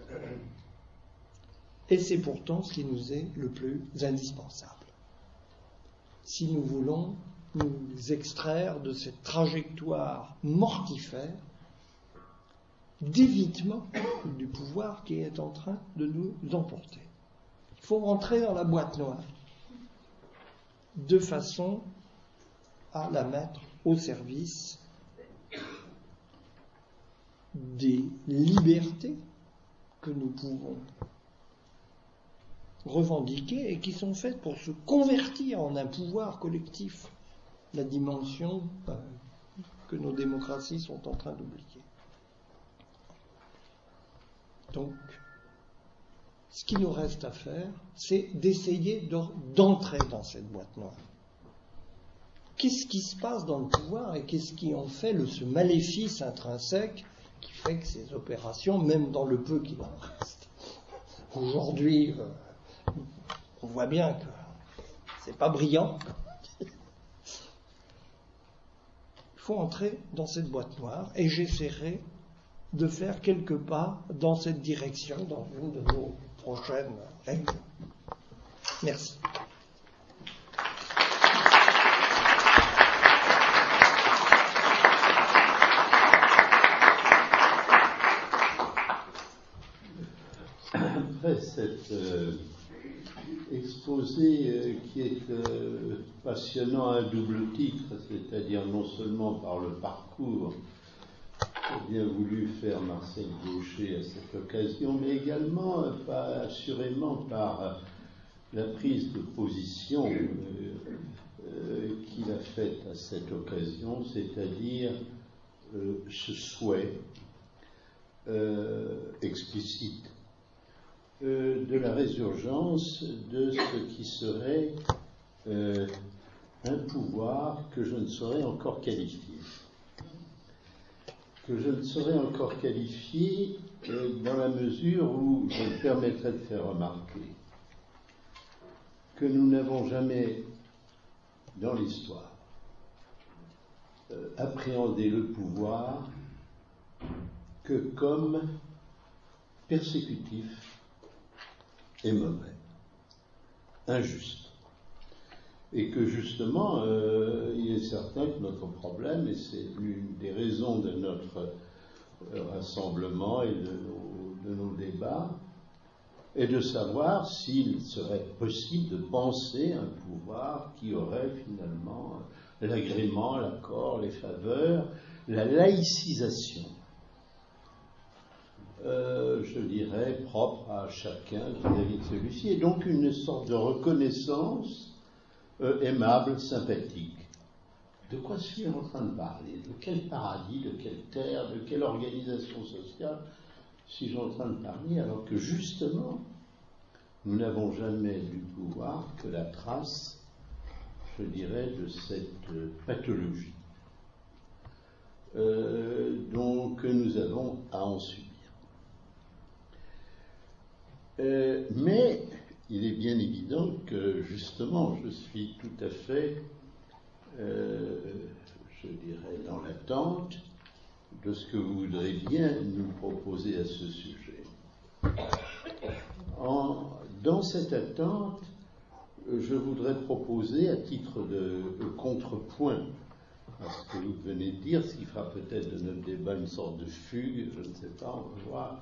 Et c'est pourtant ce qui nous est le plus indispensable. Si nous voulons nous extraire de cette trajectoire mortifère d'évitement du pouvoir qui est en train de nous emporter. Il faut rentrer dans la boîte noire de façon à la mettre au service des libertés que nous pouvons revendiquer et qui sont faites pour se convertir en un pouvoir collectif, la dimension que nos démocraties sont en train d'oublier. Donc, ce qui nous reste à faire, c'est d'essayer d'entrer dans cette boîte noire. Qu'est-ce qui se passe dans le pouvoir et qu'est-ce qui en fait ce maléfice intrinsèque qui fait que ces opérations, même dans le peu qu'il en reste, aujourd'hui, on voit bien que c'est pas brillant. Il faut entrer dans cette boîte noire et j'essaierai de faire quelques pas dans cette direction dans une de nos prochaines réunions. Merci. Après cet exposé qui est passionnant à un double titre, c'est-à-dire non seulement par le parcours qu'a bien voulu faire Marcel Gaucher à cette occasion, mais également assurément par la prise de position qu'il a faite à cette occasion, c'est-à-dire ce souhait explicite de la résurgence de ce qui serait un pouvoir que je ne saurais encore qualifier. Que je ne saurais encore qualifier dans la mesure où je me permettrai de faire remarquer que nous n'avons jamais, dans l'histoire, appréhendé le pouvoir que comme persécutif et mauvais, injuste. Et que justement, il est certain que notre problème, et c'est l'une des raisons de notre rassemblement et de nos débats, est de savoir s'il serait possible de penser un pouvoir qui aurait finalement l'agrément, l'accord, les faveurs, la laïcisation, je dirais, propre à chacun vis-à-vis de celui-ci, et donc une sorte de reconnaissance aimable, sympathique. De quoi suis-je en train de parler? De quel paradis, de quelle terre, de quelle organisation sociale suis-je en train de parler, alors que justement, nous n'avons jamais du pouvoir que la trace, je dirais, de cette pathologie donc que nous avons à en subir. Mais il est bien évident que justement je suis tout à fait, je dirais, dans l'attente de ce que vous voudrez bien nous proposer à ce sujet. Dans cette attente, je voudrais proposer, à titre de contrepoint à ce que vous venez de dire, ce qui fera peut-être de notre débat une sorte de fugue, je ne sais pas, on va voir,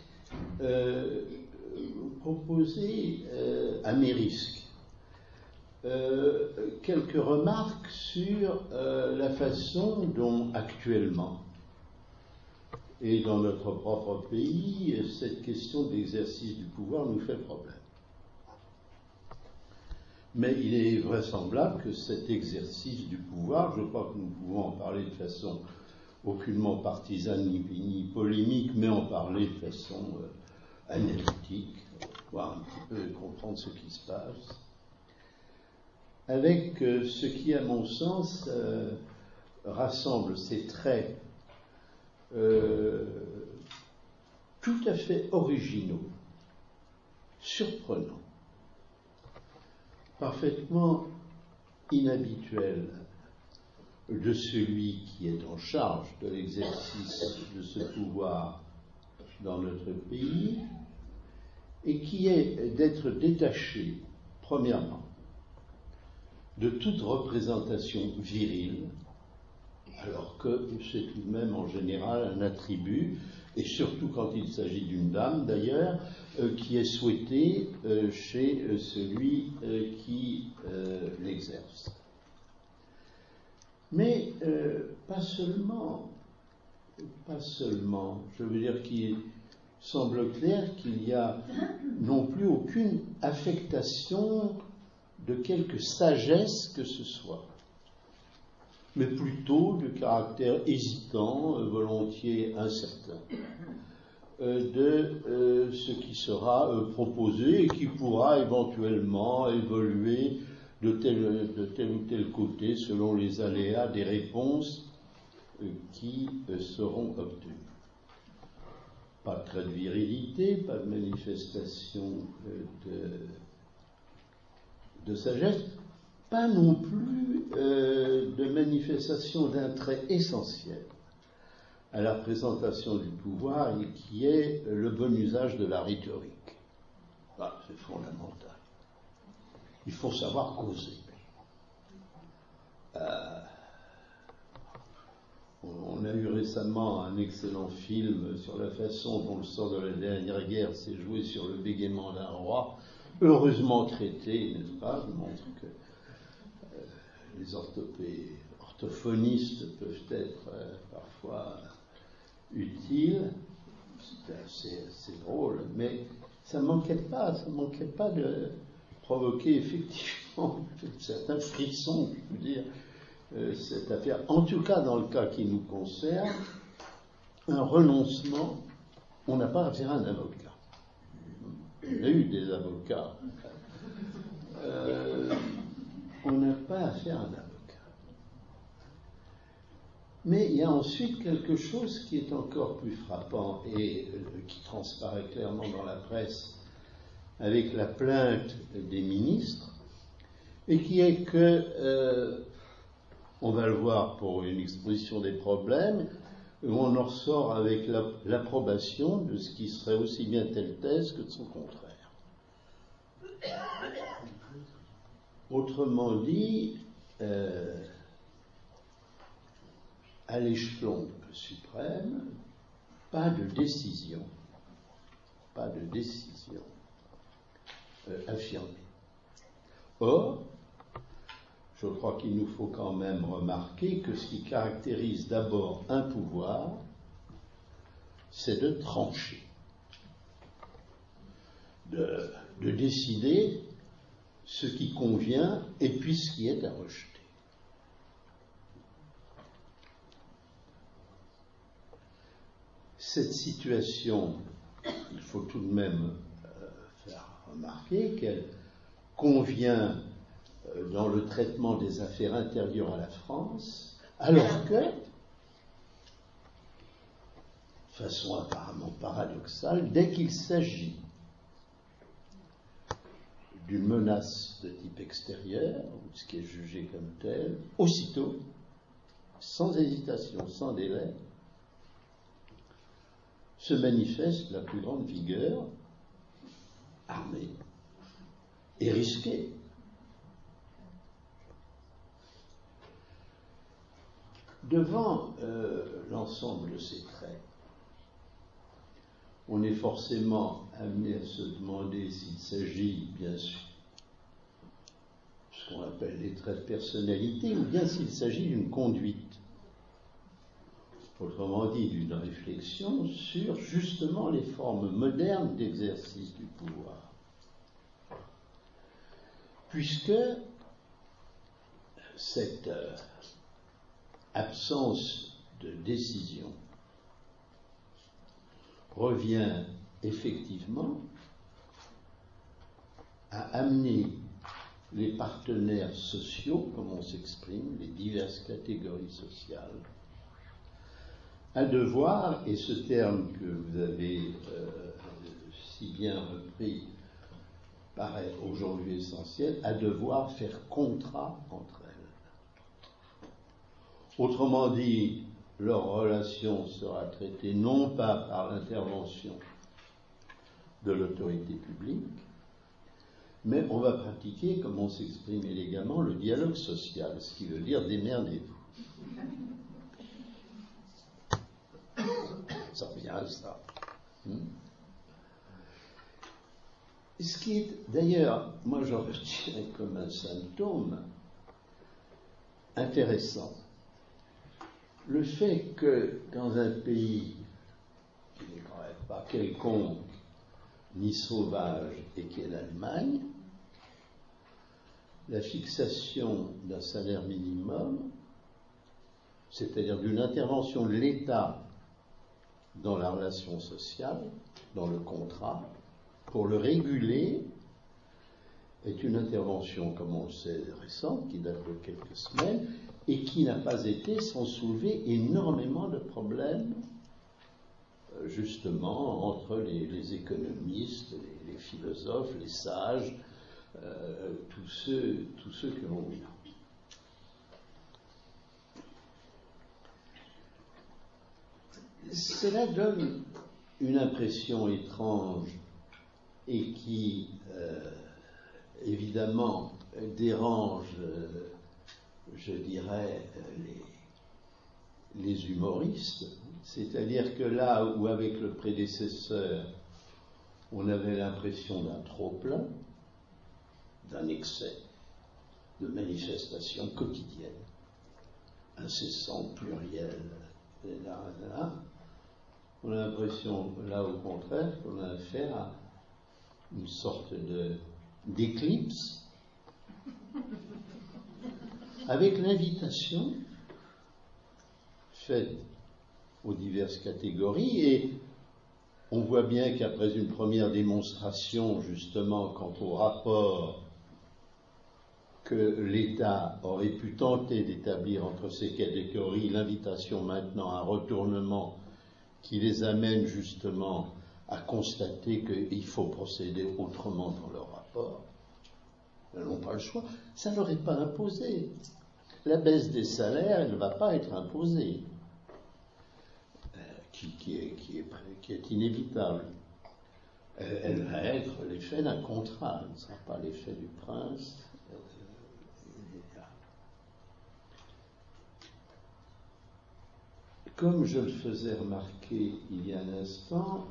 proposer à mes risques quelques remarques sur la façon dont actuellement, et dans notre propre pays, cette question d'exercice du pouvoir nous fait problème. Mais il est vraisemblable que cet exercice du pouvoir, je crois que nous pouvons en parler de façon aucunement partisane ni polémique, mais en parler de façon analytique, voir un petit peu comprendre ce qui se passe, avec ce qui, à mon sens, rassemble ces traits tout à fait originaux, surprenants, parfaitement inhabituels de celui qui est en charge de l'exercice de ce pouvoir dans notre pays, et qui est d'être détaché, premièrement, de toute représentation virile, alors que c'est tout de même en général un attribut, et surtout quand il s'agit d'une dame d'ailleurs, qui est souhaité chez celui qui l'exerce. Mais pas seulement. Je veux dire qu'il semble clair qu'il n'y a non plus aucune affectation de quelque sagesse que ce soit, mais plutôt de caractère hésitant, volontiers incertain, de ce qui sera proposé et qui pourra éventuellement évoluer de tel ou tel côté selon les aléas des réponses qui seront obtenues. Pas de trait de virilité, pas de manifestation de sagesse, pas non plus de manifestation d'un trait essentiel à la présentation du pouvoir et qui est le bon usage de la rhétorique. Ah, c'est fondamental. Il faut savoir causer. On a eu récemment un excellent film sur la façon dont le sort de la dernière guerre s'est joué sur le bégaiement d'un roi, heureusement traité, n'est-ce pas? Je montre que les orthophonistes peuvent être parfois utiles. C'était assez drôle, mais ça ne manquait pas de provoquer effectivement certains frissons, je peux dire, cette affaire. En tout cas, dans le cas qui nous concerne, un renoncement, on n'a pas affaire à un avocat. On a eu des avocats. On n'a pas affaire à un avocat. Mais il y a ensuite quelque chose qui est encore plus frappant et qui transparaît clairement dans la presse avec la plainte des ministres, et qui est que, on va le voir pour une exposition des problèmes, on en ressort avec l'approbation de ce qui serait aussi bien telle thèse que de son contraire. Autrement dit, à l'échelon suprême, pas de décision affirmée. Or, je crois qu'il nous faut quand même remarquer que ce qui caractérise d'abord un pouvoir, c'est de trancher, de décider ce qui convient et puis ce qui est à rejeter. Cette situation, il faut tout de même faire remarquer qu'elle convient dans le traitement des affaires intérieures à la France, alors que, de façon apparemment paradoxale, dès qu'il s'agit d'une menace de type extérieur, ou ce qui est jugé comme tel, aussitôt, sans hésitation, sans délai, se manifeste la plus grande vigueur, armée et risquée. Devant l'ensemble de ces traits, on est forcément amené à se demander s'il s'agit, bien sûr, de ce qu'on appelle les traits de personnalité, ou bien s'il s'agit d'une conduite. Autrement dit, d'une réflexion sur justement les formes modernes d'exercice du pouvoir. Puisque cette absence de décision revient effectivement à amener les partenaires sociaux, comme on s'exprime, les diverses catégories sociales, à devoir, et ce terme que vous avez si bien repris paraît aujourd'hui essentiel, à devoir faire contrat entre elles. Autrement dit, leur relation sera traitée non pas par l'intervention de l'autorité publique, mais on va pratiquer, comme on s'exprime élégamment, le dialogue social, ce qui veut dire démerdez-vous. Ça revient à ça. Ce qui est, d'ailleurs, moi j'en retiens comme un symptôme intéressant le fait que dans un pays qui n'est quand même pas quelconque ni sauvage et qui est l'Allemagne, la fixation d'un salaire minimum, c'est-à-dire d'une intervention de l'État dans la relation sociale, dans le contrat, pour le réguler, est une intervention, comme on le sait, récente, qui date de quelques semaines, et qui n'a pas été sans soulever énormément de problèmes, justement, entre les économistes, les philosophes, les sages, tous ceux que l'on vient. Cela donne une impression étrange et qui, évidemment, dérange, je dirais, les humoristes. C'est-à-dire que là où, avec le prédécesseur, on avait l'impression d'un trop-plein, d'un excès de manifestations quotidiennes, incessantes, plurielles, on a l'impression, là au contraire, qu'on a affaire à une sorte d'éclipse, avec l'invitation faite aux diverses catégories, et on voit bien qu'après une première démonstration, justement, quant au rapport que l'État aurait pu tenter d'établir entre ces catégories, l'invitation maintenant à un retournement qui les amène justement à constater qu'il faut procéder autrement dans leur rapport. Elles n'ont pas le choix. Ça ne leur est pas imposé. La baisse des salaires, elle ne va pas être imposée, qui est inévitable. Elle va être l'effet d'un contrat, elle ne sera pas l'effet du prince. Comme je le faisais remarquer il y a un instant,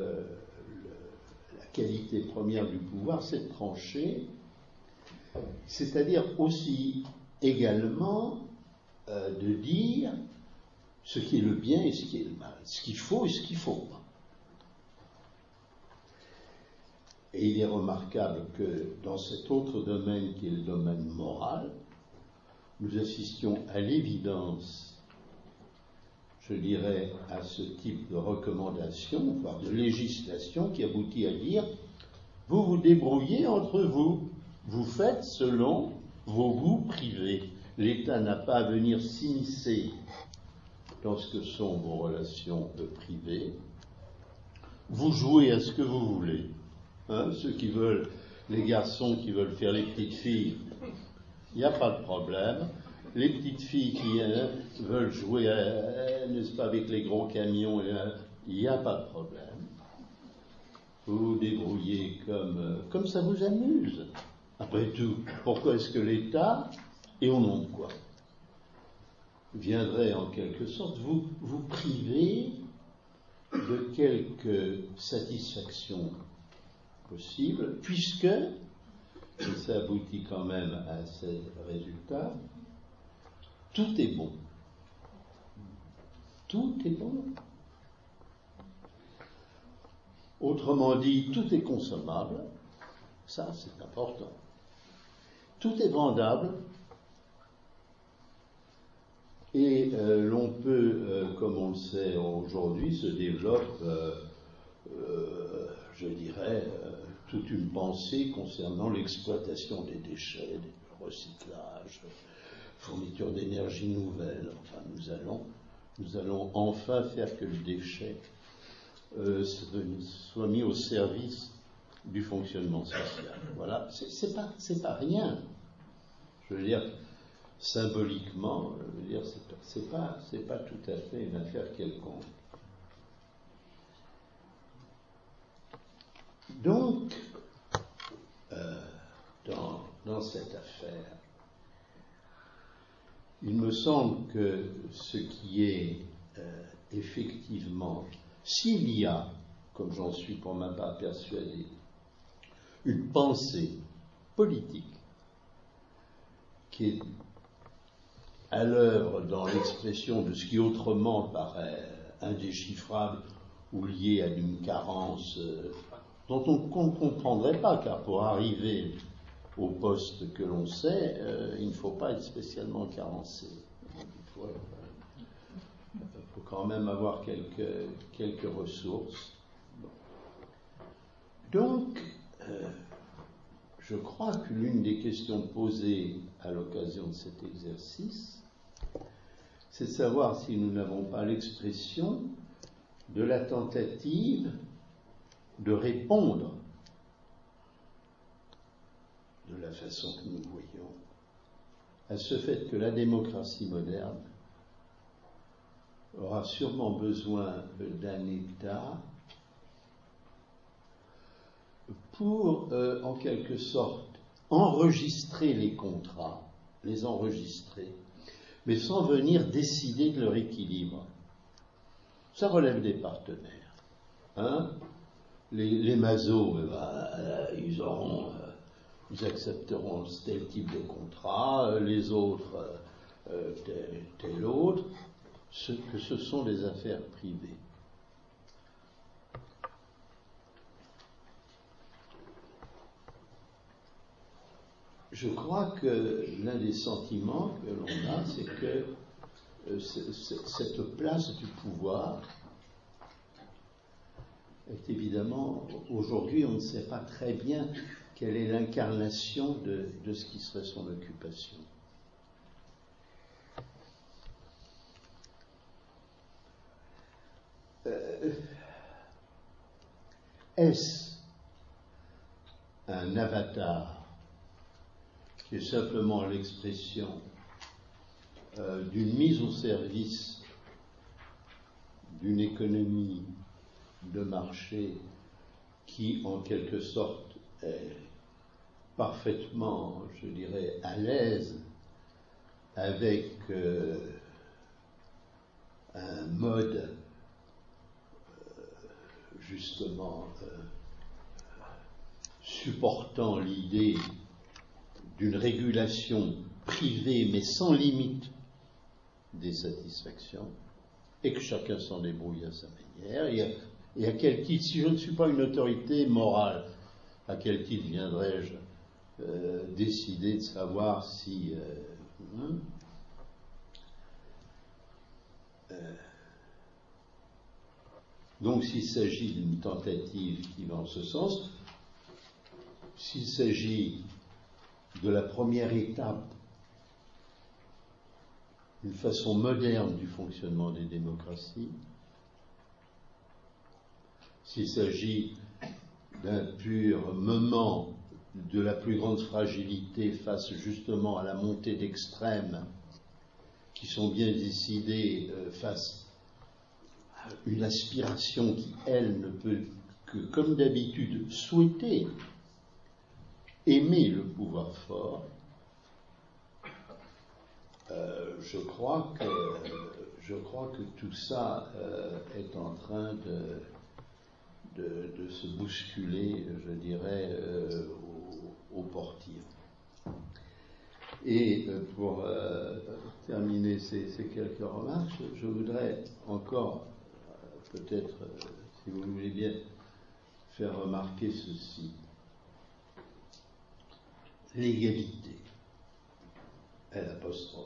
la qualité première du pouvoir, c'est de trancher, c'est-à-dire aussi également de dire ce qui est le bien et ce qui est le mal, ce qu'il faut et ce qu'il ne faut pas. Et il est remarquable que dans cet autre domaine qui est le domaine moral, nous assistions à l'évidence, je dirais, à ce type de recommandation, voire de législation qui aboutit à dire « vous vous débrouillez entre vous, vous faites selon vos goûts privés. L'État n'a pas à venir s'immiscer dans ce que sont vos relations privées. Vous jouez à ce que vous voulez. » Ceux qui veulent, les garçons qui veulent faire les petites filles, il n'y a pas de problème. Les petites filles qui veulent jouer, n'est-ce pas, avec les gros camions, il n'y a pas de problème. Vous vous débrouillez comme ça vous amuse. Après tout, pourquoi est-ce que l'État, et au nom de quoi, viendrait en quelque sorte vous priver de quelques satisfactions possibles, puisque, et ça aboutit quand même à ces résultats, tout est bon. Tout est bon. Autrement dit, tout est consommable. Ça, c'est important. Tout est vendable. Et l'on peut, comme on le sait aujourd'hui, se développe, je dirais, toute une pensée concernant l'exploitation des déchets, le recyclage, fourniture d'énergie nouvelle. Enfin, nous allons enfin faire que le déchet soit mis au service du fonctionnement social. Voilà, c'est pas rien. Je veux dire, symboliquement, c'est pas tout à fait une affaire quelconque. Donc, dans cette affaire, il me semble que ce qui est effectivement, s'il y a, comme j'en suis pour ma part persuadé, une pensée politique qui est à l'œuvre dans l'expression de ce qui autrement paraît indéchiffrable ou lié à une carence dont on ne comprendrait pas, car pour arriver au poste que l'on sait, il ne faut pas être spécialement carencé. Il faut quand même avoir quelques ressources. Donc, je crois que l'une des questions posées à l'occasion de cet exercice, c'est de savoir si nous n'avons pas l'expression de la tentative de répondre de la façon que nous voyons à ce fait que la démocratie moderne aura sûrement besoin d'un État pour, en quelque sorte, enregistrer les contrats, les enregistrer, mais sans venir décider de leur équilibre. Ça relève des partenaires. Hein? Les masos, ils accepteront tel type de contrat, les autres, tel autre, que ce sont des affaires privées. Je crois que l'un des sentiments que l'on a, c'est que cette place du pouvoir est évidemment, aujourd'hui, on ne sait pas très bien quelle est l'incarnation de ce qui serait son occupation. Est-ce un avatar qui est simplement l'expression d'une mise au service d'une économie de marché qui, en quelque sorte, est parfaitement, je dirais, à l'aise avec un mode, justement, supportant l'idée d'une régulation privée mais sans limite des satisfactions, et que chacun s'en débrouille à sa manière, et à quel titre, si je ne suis pas une autorité morale, à quel titre viendrais-je décider de savoir si... Donc s'il s'agit d'une tentative qui va en ce sens, s'il s'agit de la première étape, une façon moderne du fonctionnement des démocraties, s'il s'agit d'un pur moment de la plus grande fragilité face justement à la montée d'extrêmes qui sont bien décidés face à une aspiration qui, elle, ne peut que, comme d'habitude, souhaiter aimer le pouvoir fort, je crois que tout ça est en train de se bousculer, je dirais, au portillon. Et pour terminer ces quelques remarques, je voudrais encore, peut-être, si vous voulez bien, faire remarquer ceci. L'égalité, l'apostrophe.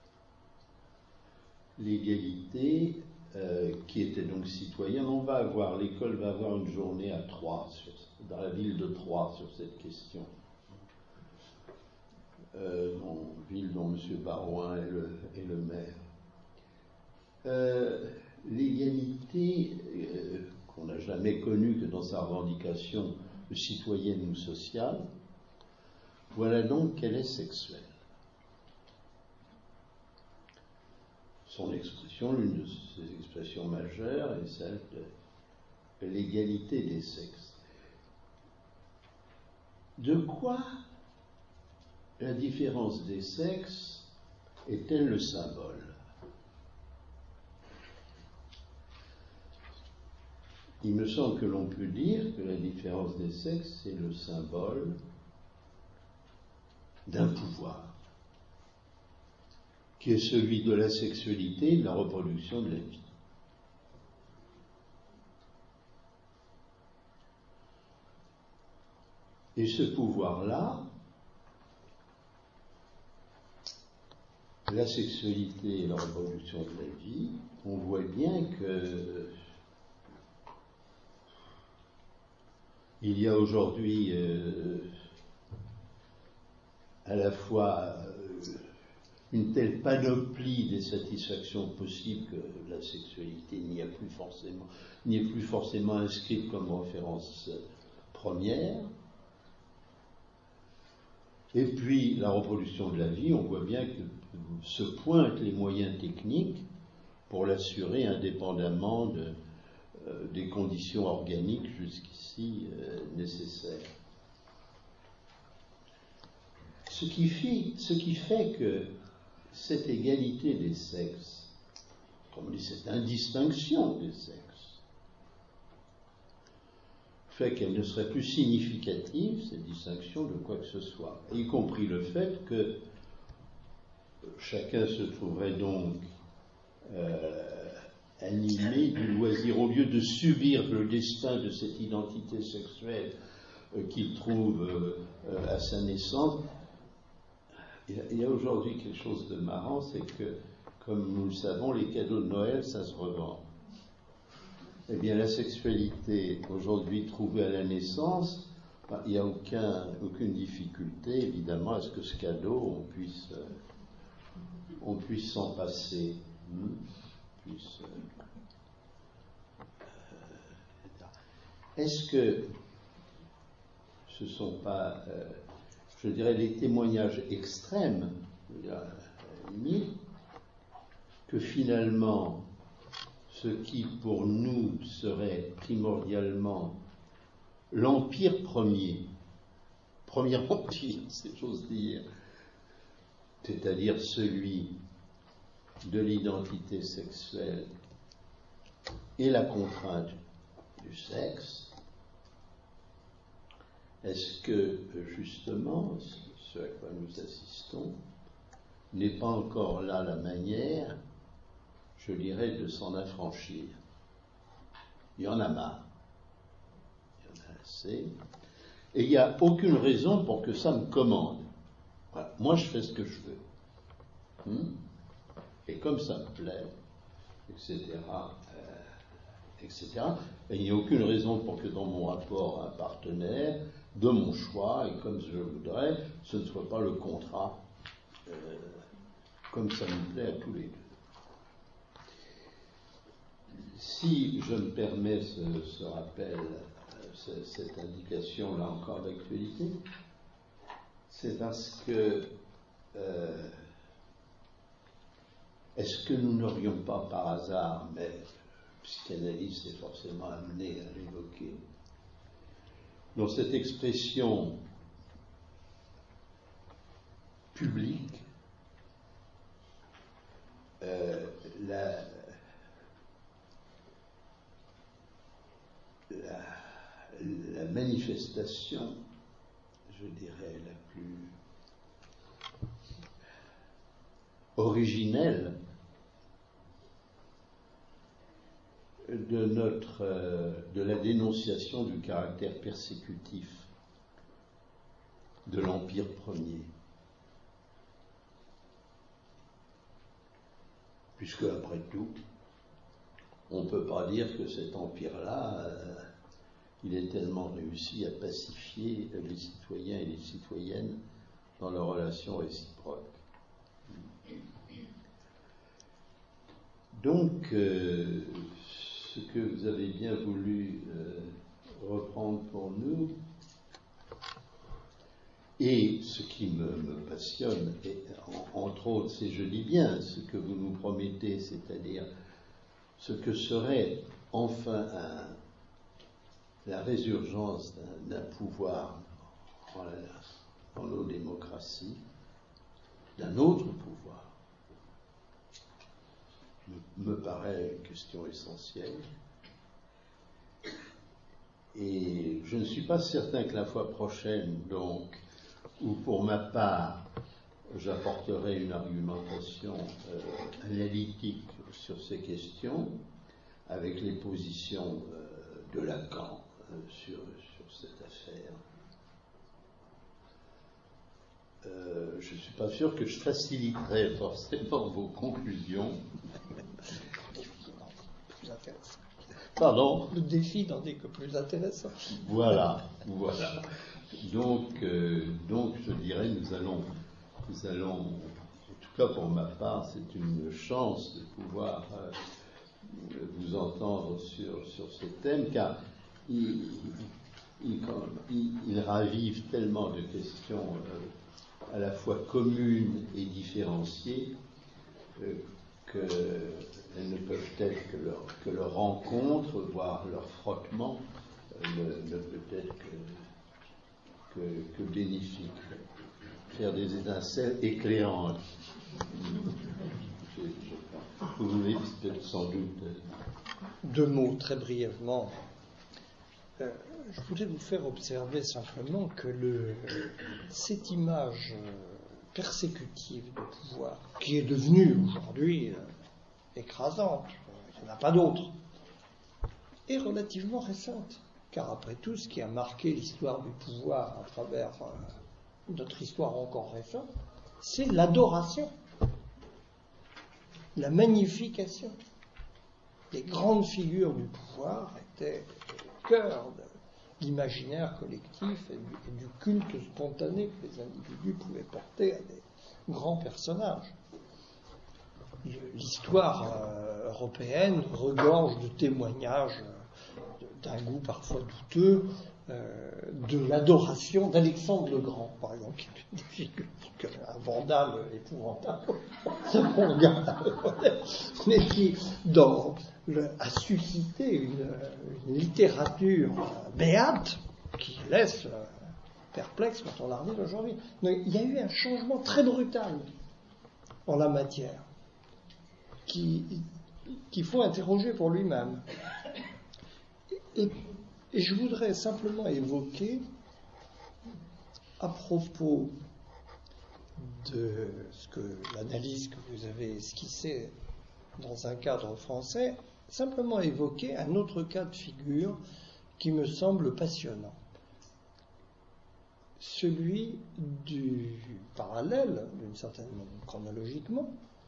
L'égalité qui était donc citoyenne. L'école va avoir une journée à Troyes, dans la ville de Troyes, sur cette question. Ville dont M. Barouin est le maire. L'égalité, qu'on n'a jamais connue que dans sa revendication citoyenne ou sociale, voilà donc qu'elle est sexuelle. Son expression, l'une de ses expressions majeures, est celle de l'égalité des sexes. De quoi la différence des sexes est-elle le symbole? Il me semble que l'on peut dire que la différence des sexes est le symbole d'un pouvoir qui est celui de la sexualité et de la reproduction de la vie. Et ce pouvoir-là, la sexualité et la reproduction de la vie, on voit bien que il y a aujourd'hui à la fois une telle panoplie des satisfactions possibles que la sexualité n'y est plus forcément inscrite comme référence première. Et puis la reproduction de la vie, on voit bien que se pointent les moyens techniques pour l'assurer indépendamment des conditions organiques jusqu'ici nécessaires. Ce qui fait que cette égalité des sexes, comme on dit, cette indistinction des sexes, fait qu'elle ne serait plus significative, cette distinction, de quoi que ce soit, y compris le fait que chacun se trouverait donc animé du loisir, au lieu de subir le destin de cette identité sexuelle qu'il trouve à sa naissance. Il y a aujourd'hui quelque chose de marrant, c'est que, comme nous le savons, les cadeaux de Noël, ça se revend. Eh bien, la sexualité aujourd'hui trouvée à la naissance, il n'y a aucune difficulté, évidemment, à ce que ce cadeau, on puisse s'en passer. Est-ce que ce ne sont pas, je dirais, les témoignages extrêmes, à la limite, que finalement, ce qui pour nous serait primordialement l'empire premier empire, c'est j'ose dire, c'est-à-dire celui de l'identité sexuelle et la contrainte du sexe, est-ce que justement ce à quoi nous assistons n'est pas encore là la manière, je dirais, de s'en affranchir? Il y en a marre, il y en a assez, et il n'y a aucune raison pour que ça me commande. Voilà. Moi je fais ce que je veux, et comme ça me plaît, etc., etc. Et il n'y a aucune raison pour que dans mon rapport à un partenaire, de mon choix, et comme je voudrais, ce ne soit pas le contrat, comme ça me plaît à tous les deux. Si je me permets ce rappel, cette indication là encore d'actualité, c'est parce que est-ce que nous n'aurions pas par hasard, mais psychanalyste est forcément amené à l'évoquer, dans cette expression publique, la manifestation, je dirais, la plus originelle de la dénonciation du caractère persécutif de l'Empire premier. Puisque, après tout, on ne peut pas dire que cet empire-là, il est tellement réussi à pacifier les citoyens et les citoyennes dans leurs relations réciproques. Donc, ce que vous avez bien voulu reprendre pour nous, et ce qui me passionne, et entre autres, c'est, je dis bien, ce que vous nous promettez, c'est-à-dire ce que serait enfin la résurgence d'un pouvoir dans nos démocraties, d'un autre pouvoir, me paraît une question essentielle. Et je ne suis pas certain que la fois prochaine, donc, ou pour ma part, j'apporterai une argumentation analytique sur ces questions, avec les positions de Lacan sur cette affaire. Je ne suis pas sûr que je faciliterai forcément vos conclusions. Pardon ? Le défi n'en est que plus intéressant. Voilà. Donc, je dirais, nous allons, en tout cas pour ma part, c'est une chance de pouvoir vous entendre sur ce thème, car il ravive tellement de questions à la fois communes et différenciées qu'elles ne peuvent être que leur rencontre, voire leur frottement, ne peut être que bénéfique. Faire des étincelles éclairantes. Vous voulez peut-être sans doute. 2 mots très brièvement. Je voulais vous faire observer simplement que cette image persécutive du pouvoir, qui est devenue aujourd'hui écrasante, il n'y en a pas d'autre, est relativement récente. Car après tout, ce qui a marqué l'histoire du pouvoir à travers notre histoire encore récente, c'est l'adoration, la magnification. Les grandes figures du pouvoir étaient au cœur de l'imaginaire collectif et du culte spontané que les individus pouvaient porter à des grands personnages. L'histoire européenne regorge de témoignages d'un goût parfois douteux, de l'adoration d'Alexandre le Grand, par exemple, qui est une figure, un vandale épouvantable, mais qui a suscité une littérature béate qui laisse perplexe quand on la relit aujourd'hui. Il y a eu un changement très brutal en la matière, qu'il faut interroger pour lui-même. Et je voudrais simplement évoquer, à propos de l'analyse que vous avez esquissée dans un cadre français, simplement évoquer un autre cas de figure qui me semble passionnant. Celui du parallèle, d'une certaine manière, chronologiquement,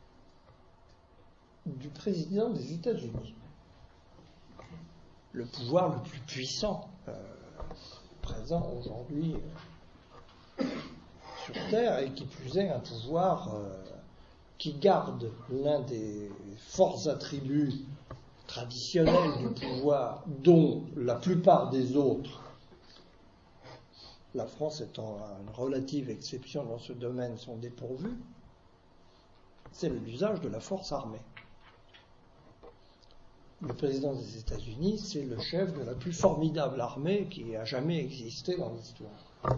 du président des États-Unis. Le pouvoir le plus puissant présent aujourd'hui sur Terre, et qui plus est un pouvoir qui garde l'un des forts attributs traditionnels du pouvoir, dont la plupart des autres, la France étant une relative exception dans ce domaine, sont dépourvus, c'est l'usage de la force armée. Le président des États-Unis, c'est le chef de la plus formidable armée qui a jamais existé dans l'histoire.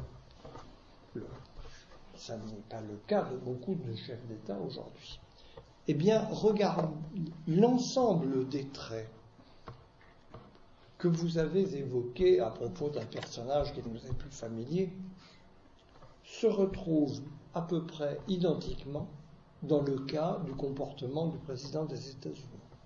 Ça n'est pas le cas de beaucoup de chefs d'État aujourd'hui. Eh bien, regardez l'ensemble des traits que vous avez évoqués à propos d'un personnage qui nous est plus familier se retrouvent à peu près identiquement dans le cas du comportement du président des États-Unis.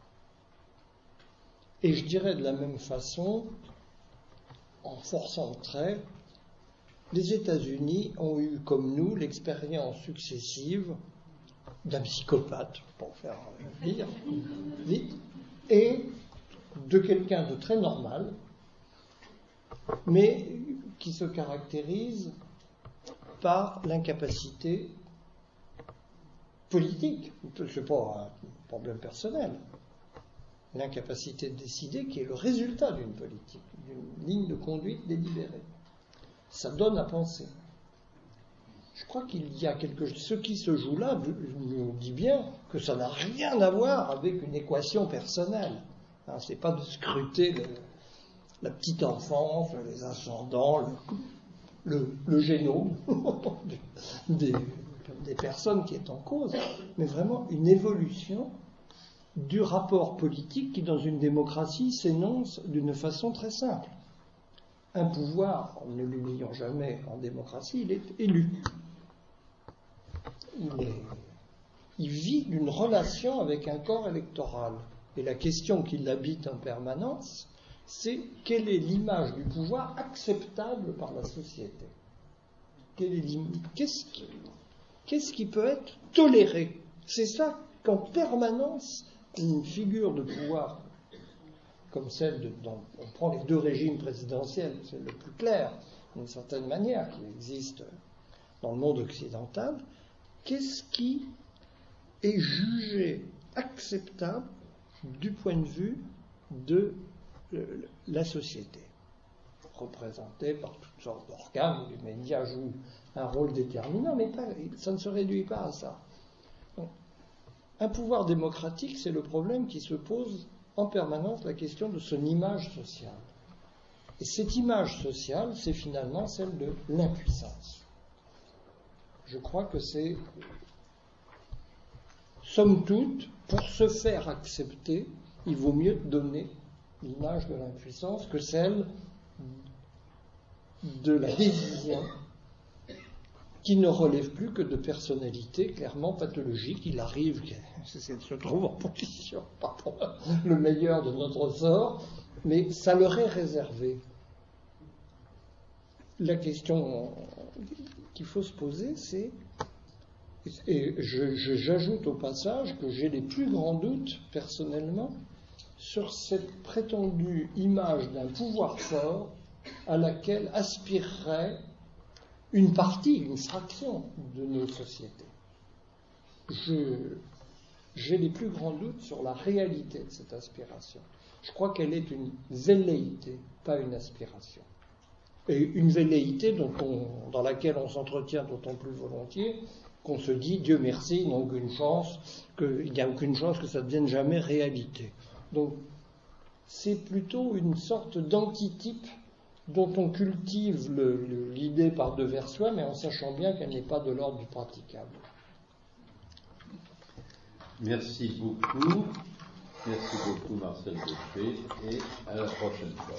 Et je dirais de la même façon, en forçant le trait, les États-Unis ont eu, comme nous, l'expérience successive d'un psychopathe, pour faire dire vite, et de quelqu'un de très normal, mais qui se caractérise par l'incapacité politique. Ce n'est pas un problème personnel. L'incapacité de décider qui est le résultat d'une politique, d'une ligne de conduite délibérée. Ça donne à penser. Je crois qu'il y a ce qui se joue là, nous dit bien que ça n'a rien à voir avec une équation personnelle. C'est pas de scruter la petite enfance, les ascendants, le génome des personnes qui est en cause, mais vraiment une évolution du rapport politique qui, dans une démocratie, s'énonce d'une façon très simple. Un pouvoir, ne l'oublions jamais, en démocratie, il est élu. il vit d'une relation avec un corps électoral. Et la question qui l'habite en permanence, c'est quelle est l'image du pouvoir acceptable par la société ? Qu'est-ce qui peut être toléré ? C'est ça qu'en permanence, une figure de pouvoir comme celle dont on prend les deux régimes présidentiels, c'est le plus clair, d'une certaine manière, qui existe dans le monde occidental, qu'est-ce qui est jugé acceptable du point de vue de la société, représentée par toutes sortes d'organes, où les médias jouent un rôle déterminant, mais ça ne se réduit pas à ça. Donc, un pouvoir démocratique, c'est le problème qui se pose en permanence, la question de son image sociale. Et cette image sociale, c'est finalement celle de l'impuissance. Je crois que c'est, somme toute, pour se faire accepter, il vaut mieux donner l'image de l'impuissance que celle de la décision qui ne relève plus que de personnalités clairement pathologiques. Il arrive qu'elles se trouvent en position, pas pour le meilleur de notre sort, mais ça leur est réservé. La question qu'il faut se poser, c'est, et j'ajoute au passage que j'ai les plus grands doutes, personnellement, sur cette prétendue image d'un pouvoir fort à laquelle aspirerait une partie, une fraction de nos sociétés. J'ai les plus grands doutes sur la réalité de cette aspiration. Je crois qu'elle est une velléité, pas une aspiration. Et une velléité dans laquelle on s'entretient d'autant plus volontiers qu'on se dit, Dieu merci, il n'y a aucune chance que ça ne devienne jamais réalité. Donc, c'est plutôt une sorte d'antitype dont on cultive l'idée par devers soi, mais en sachant bien qu'elle n'est pas de l'ordre du praticable. Merci beaucoup. Merci beaucoup Marcel Beaupré, et à la prochaine fois.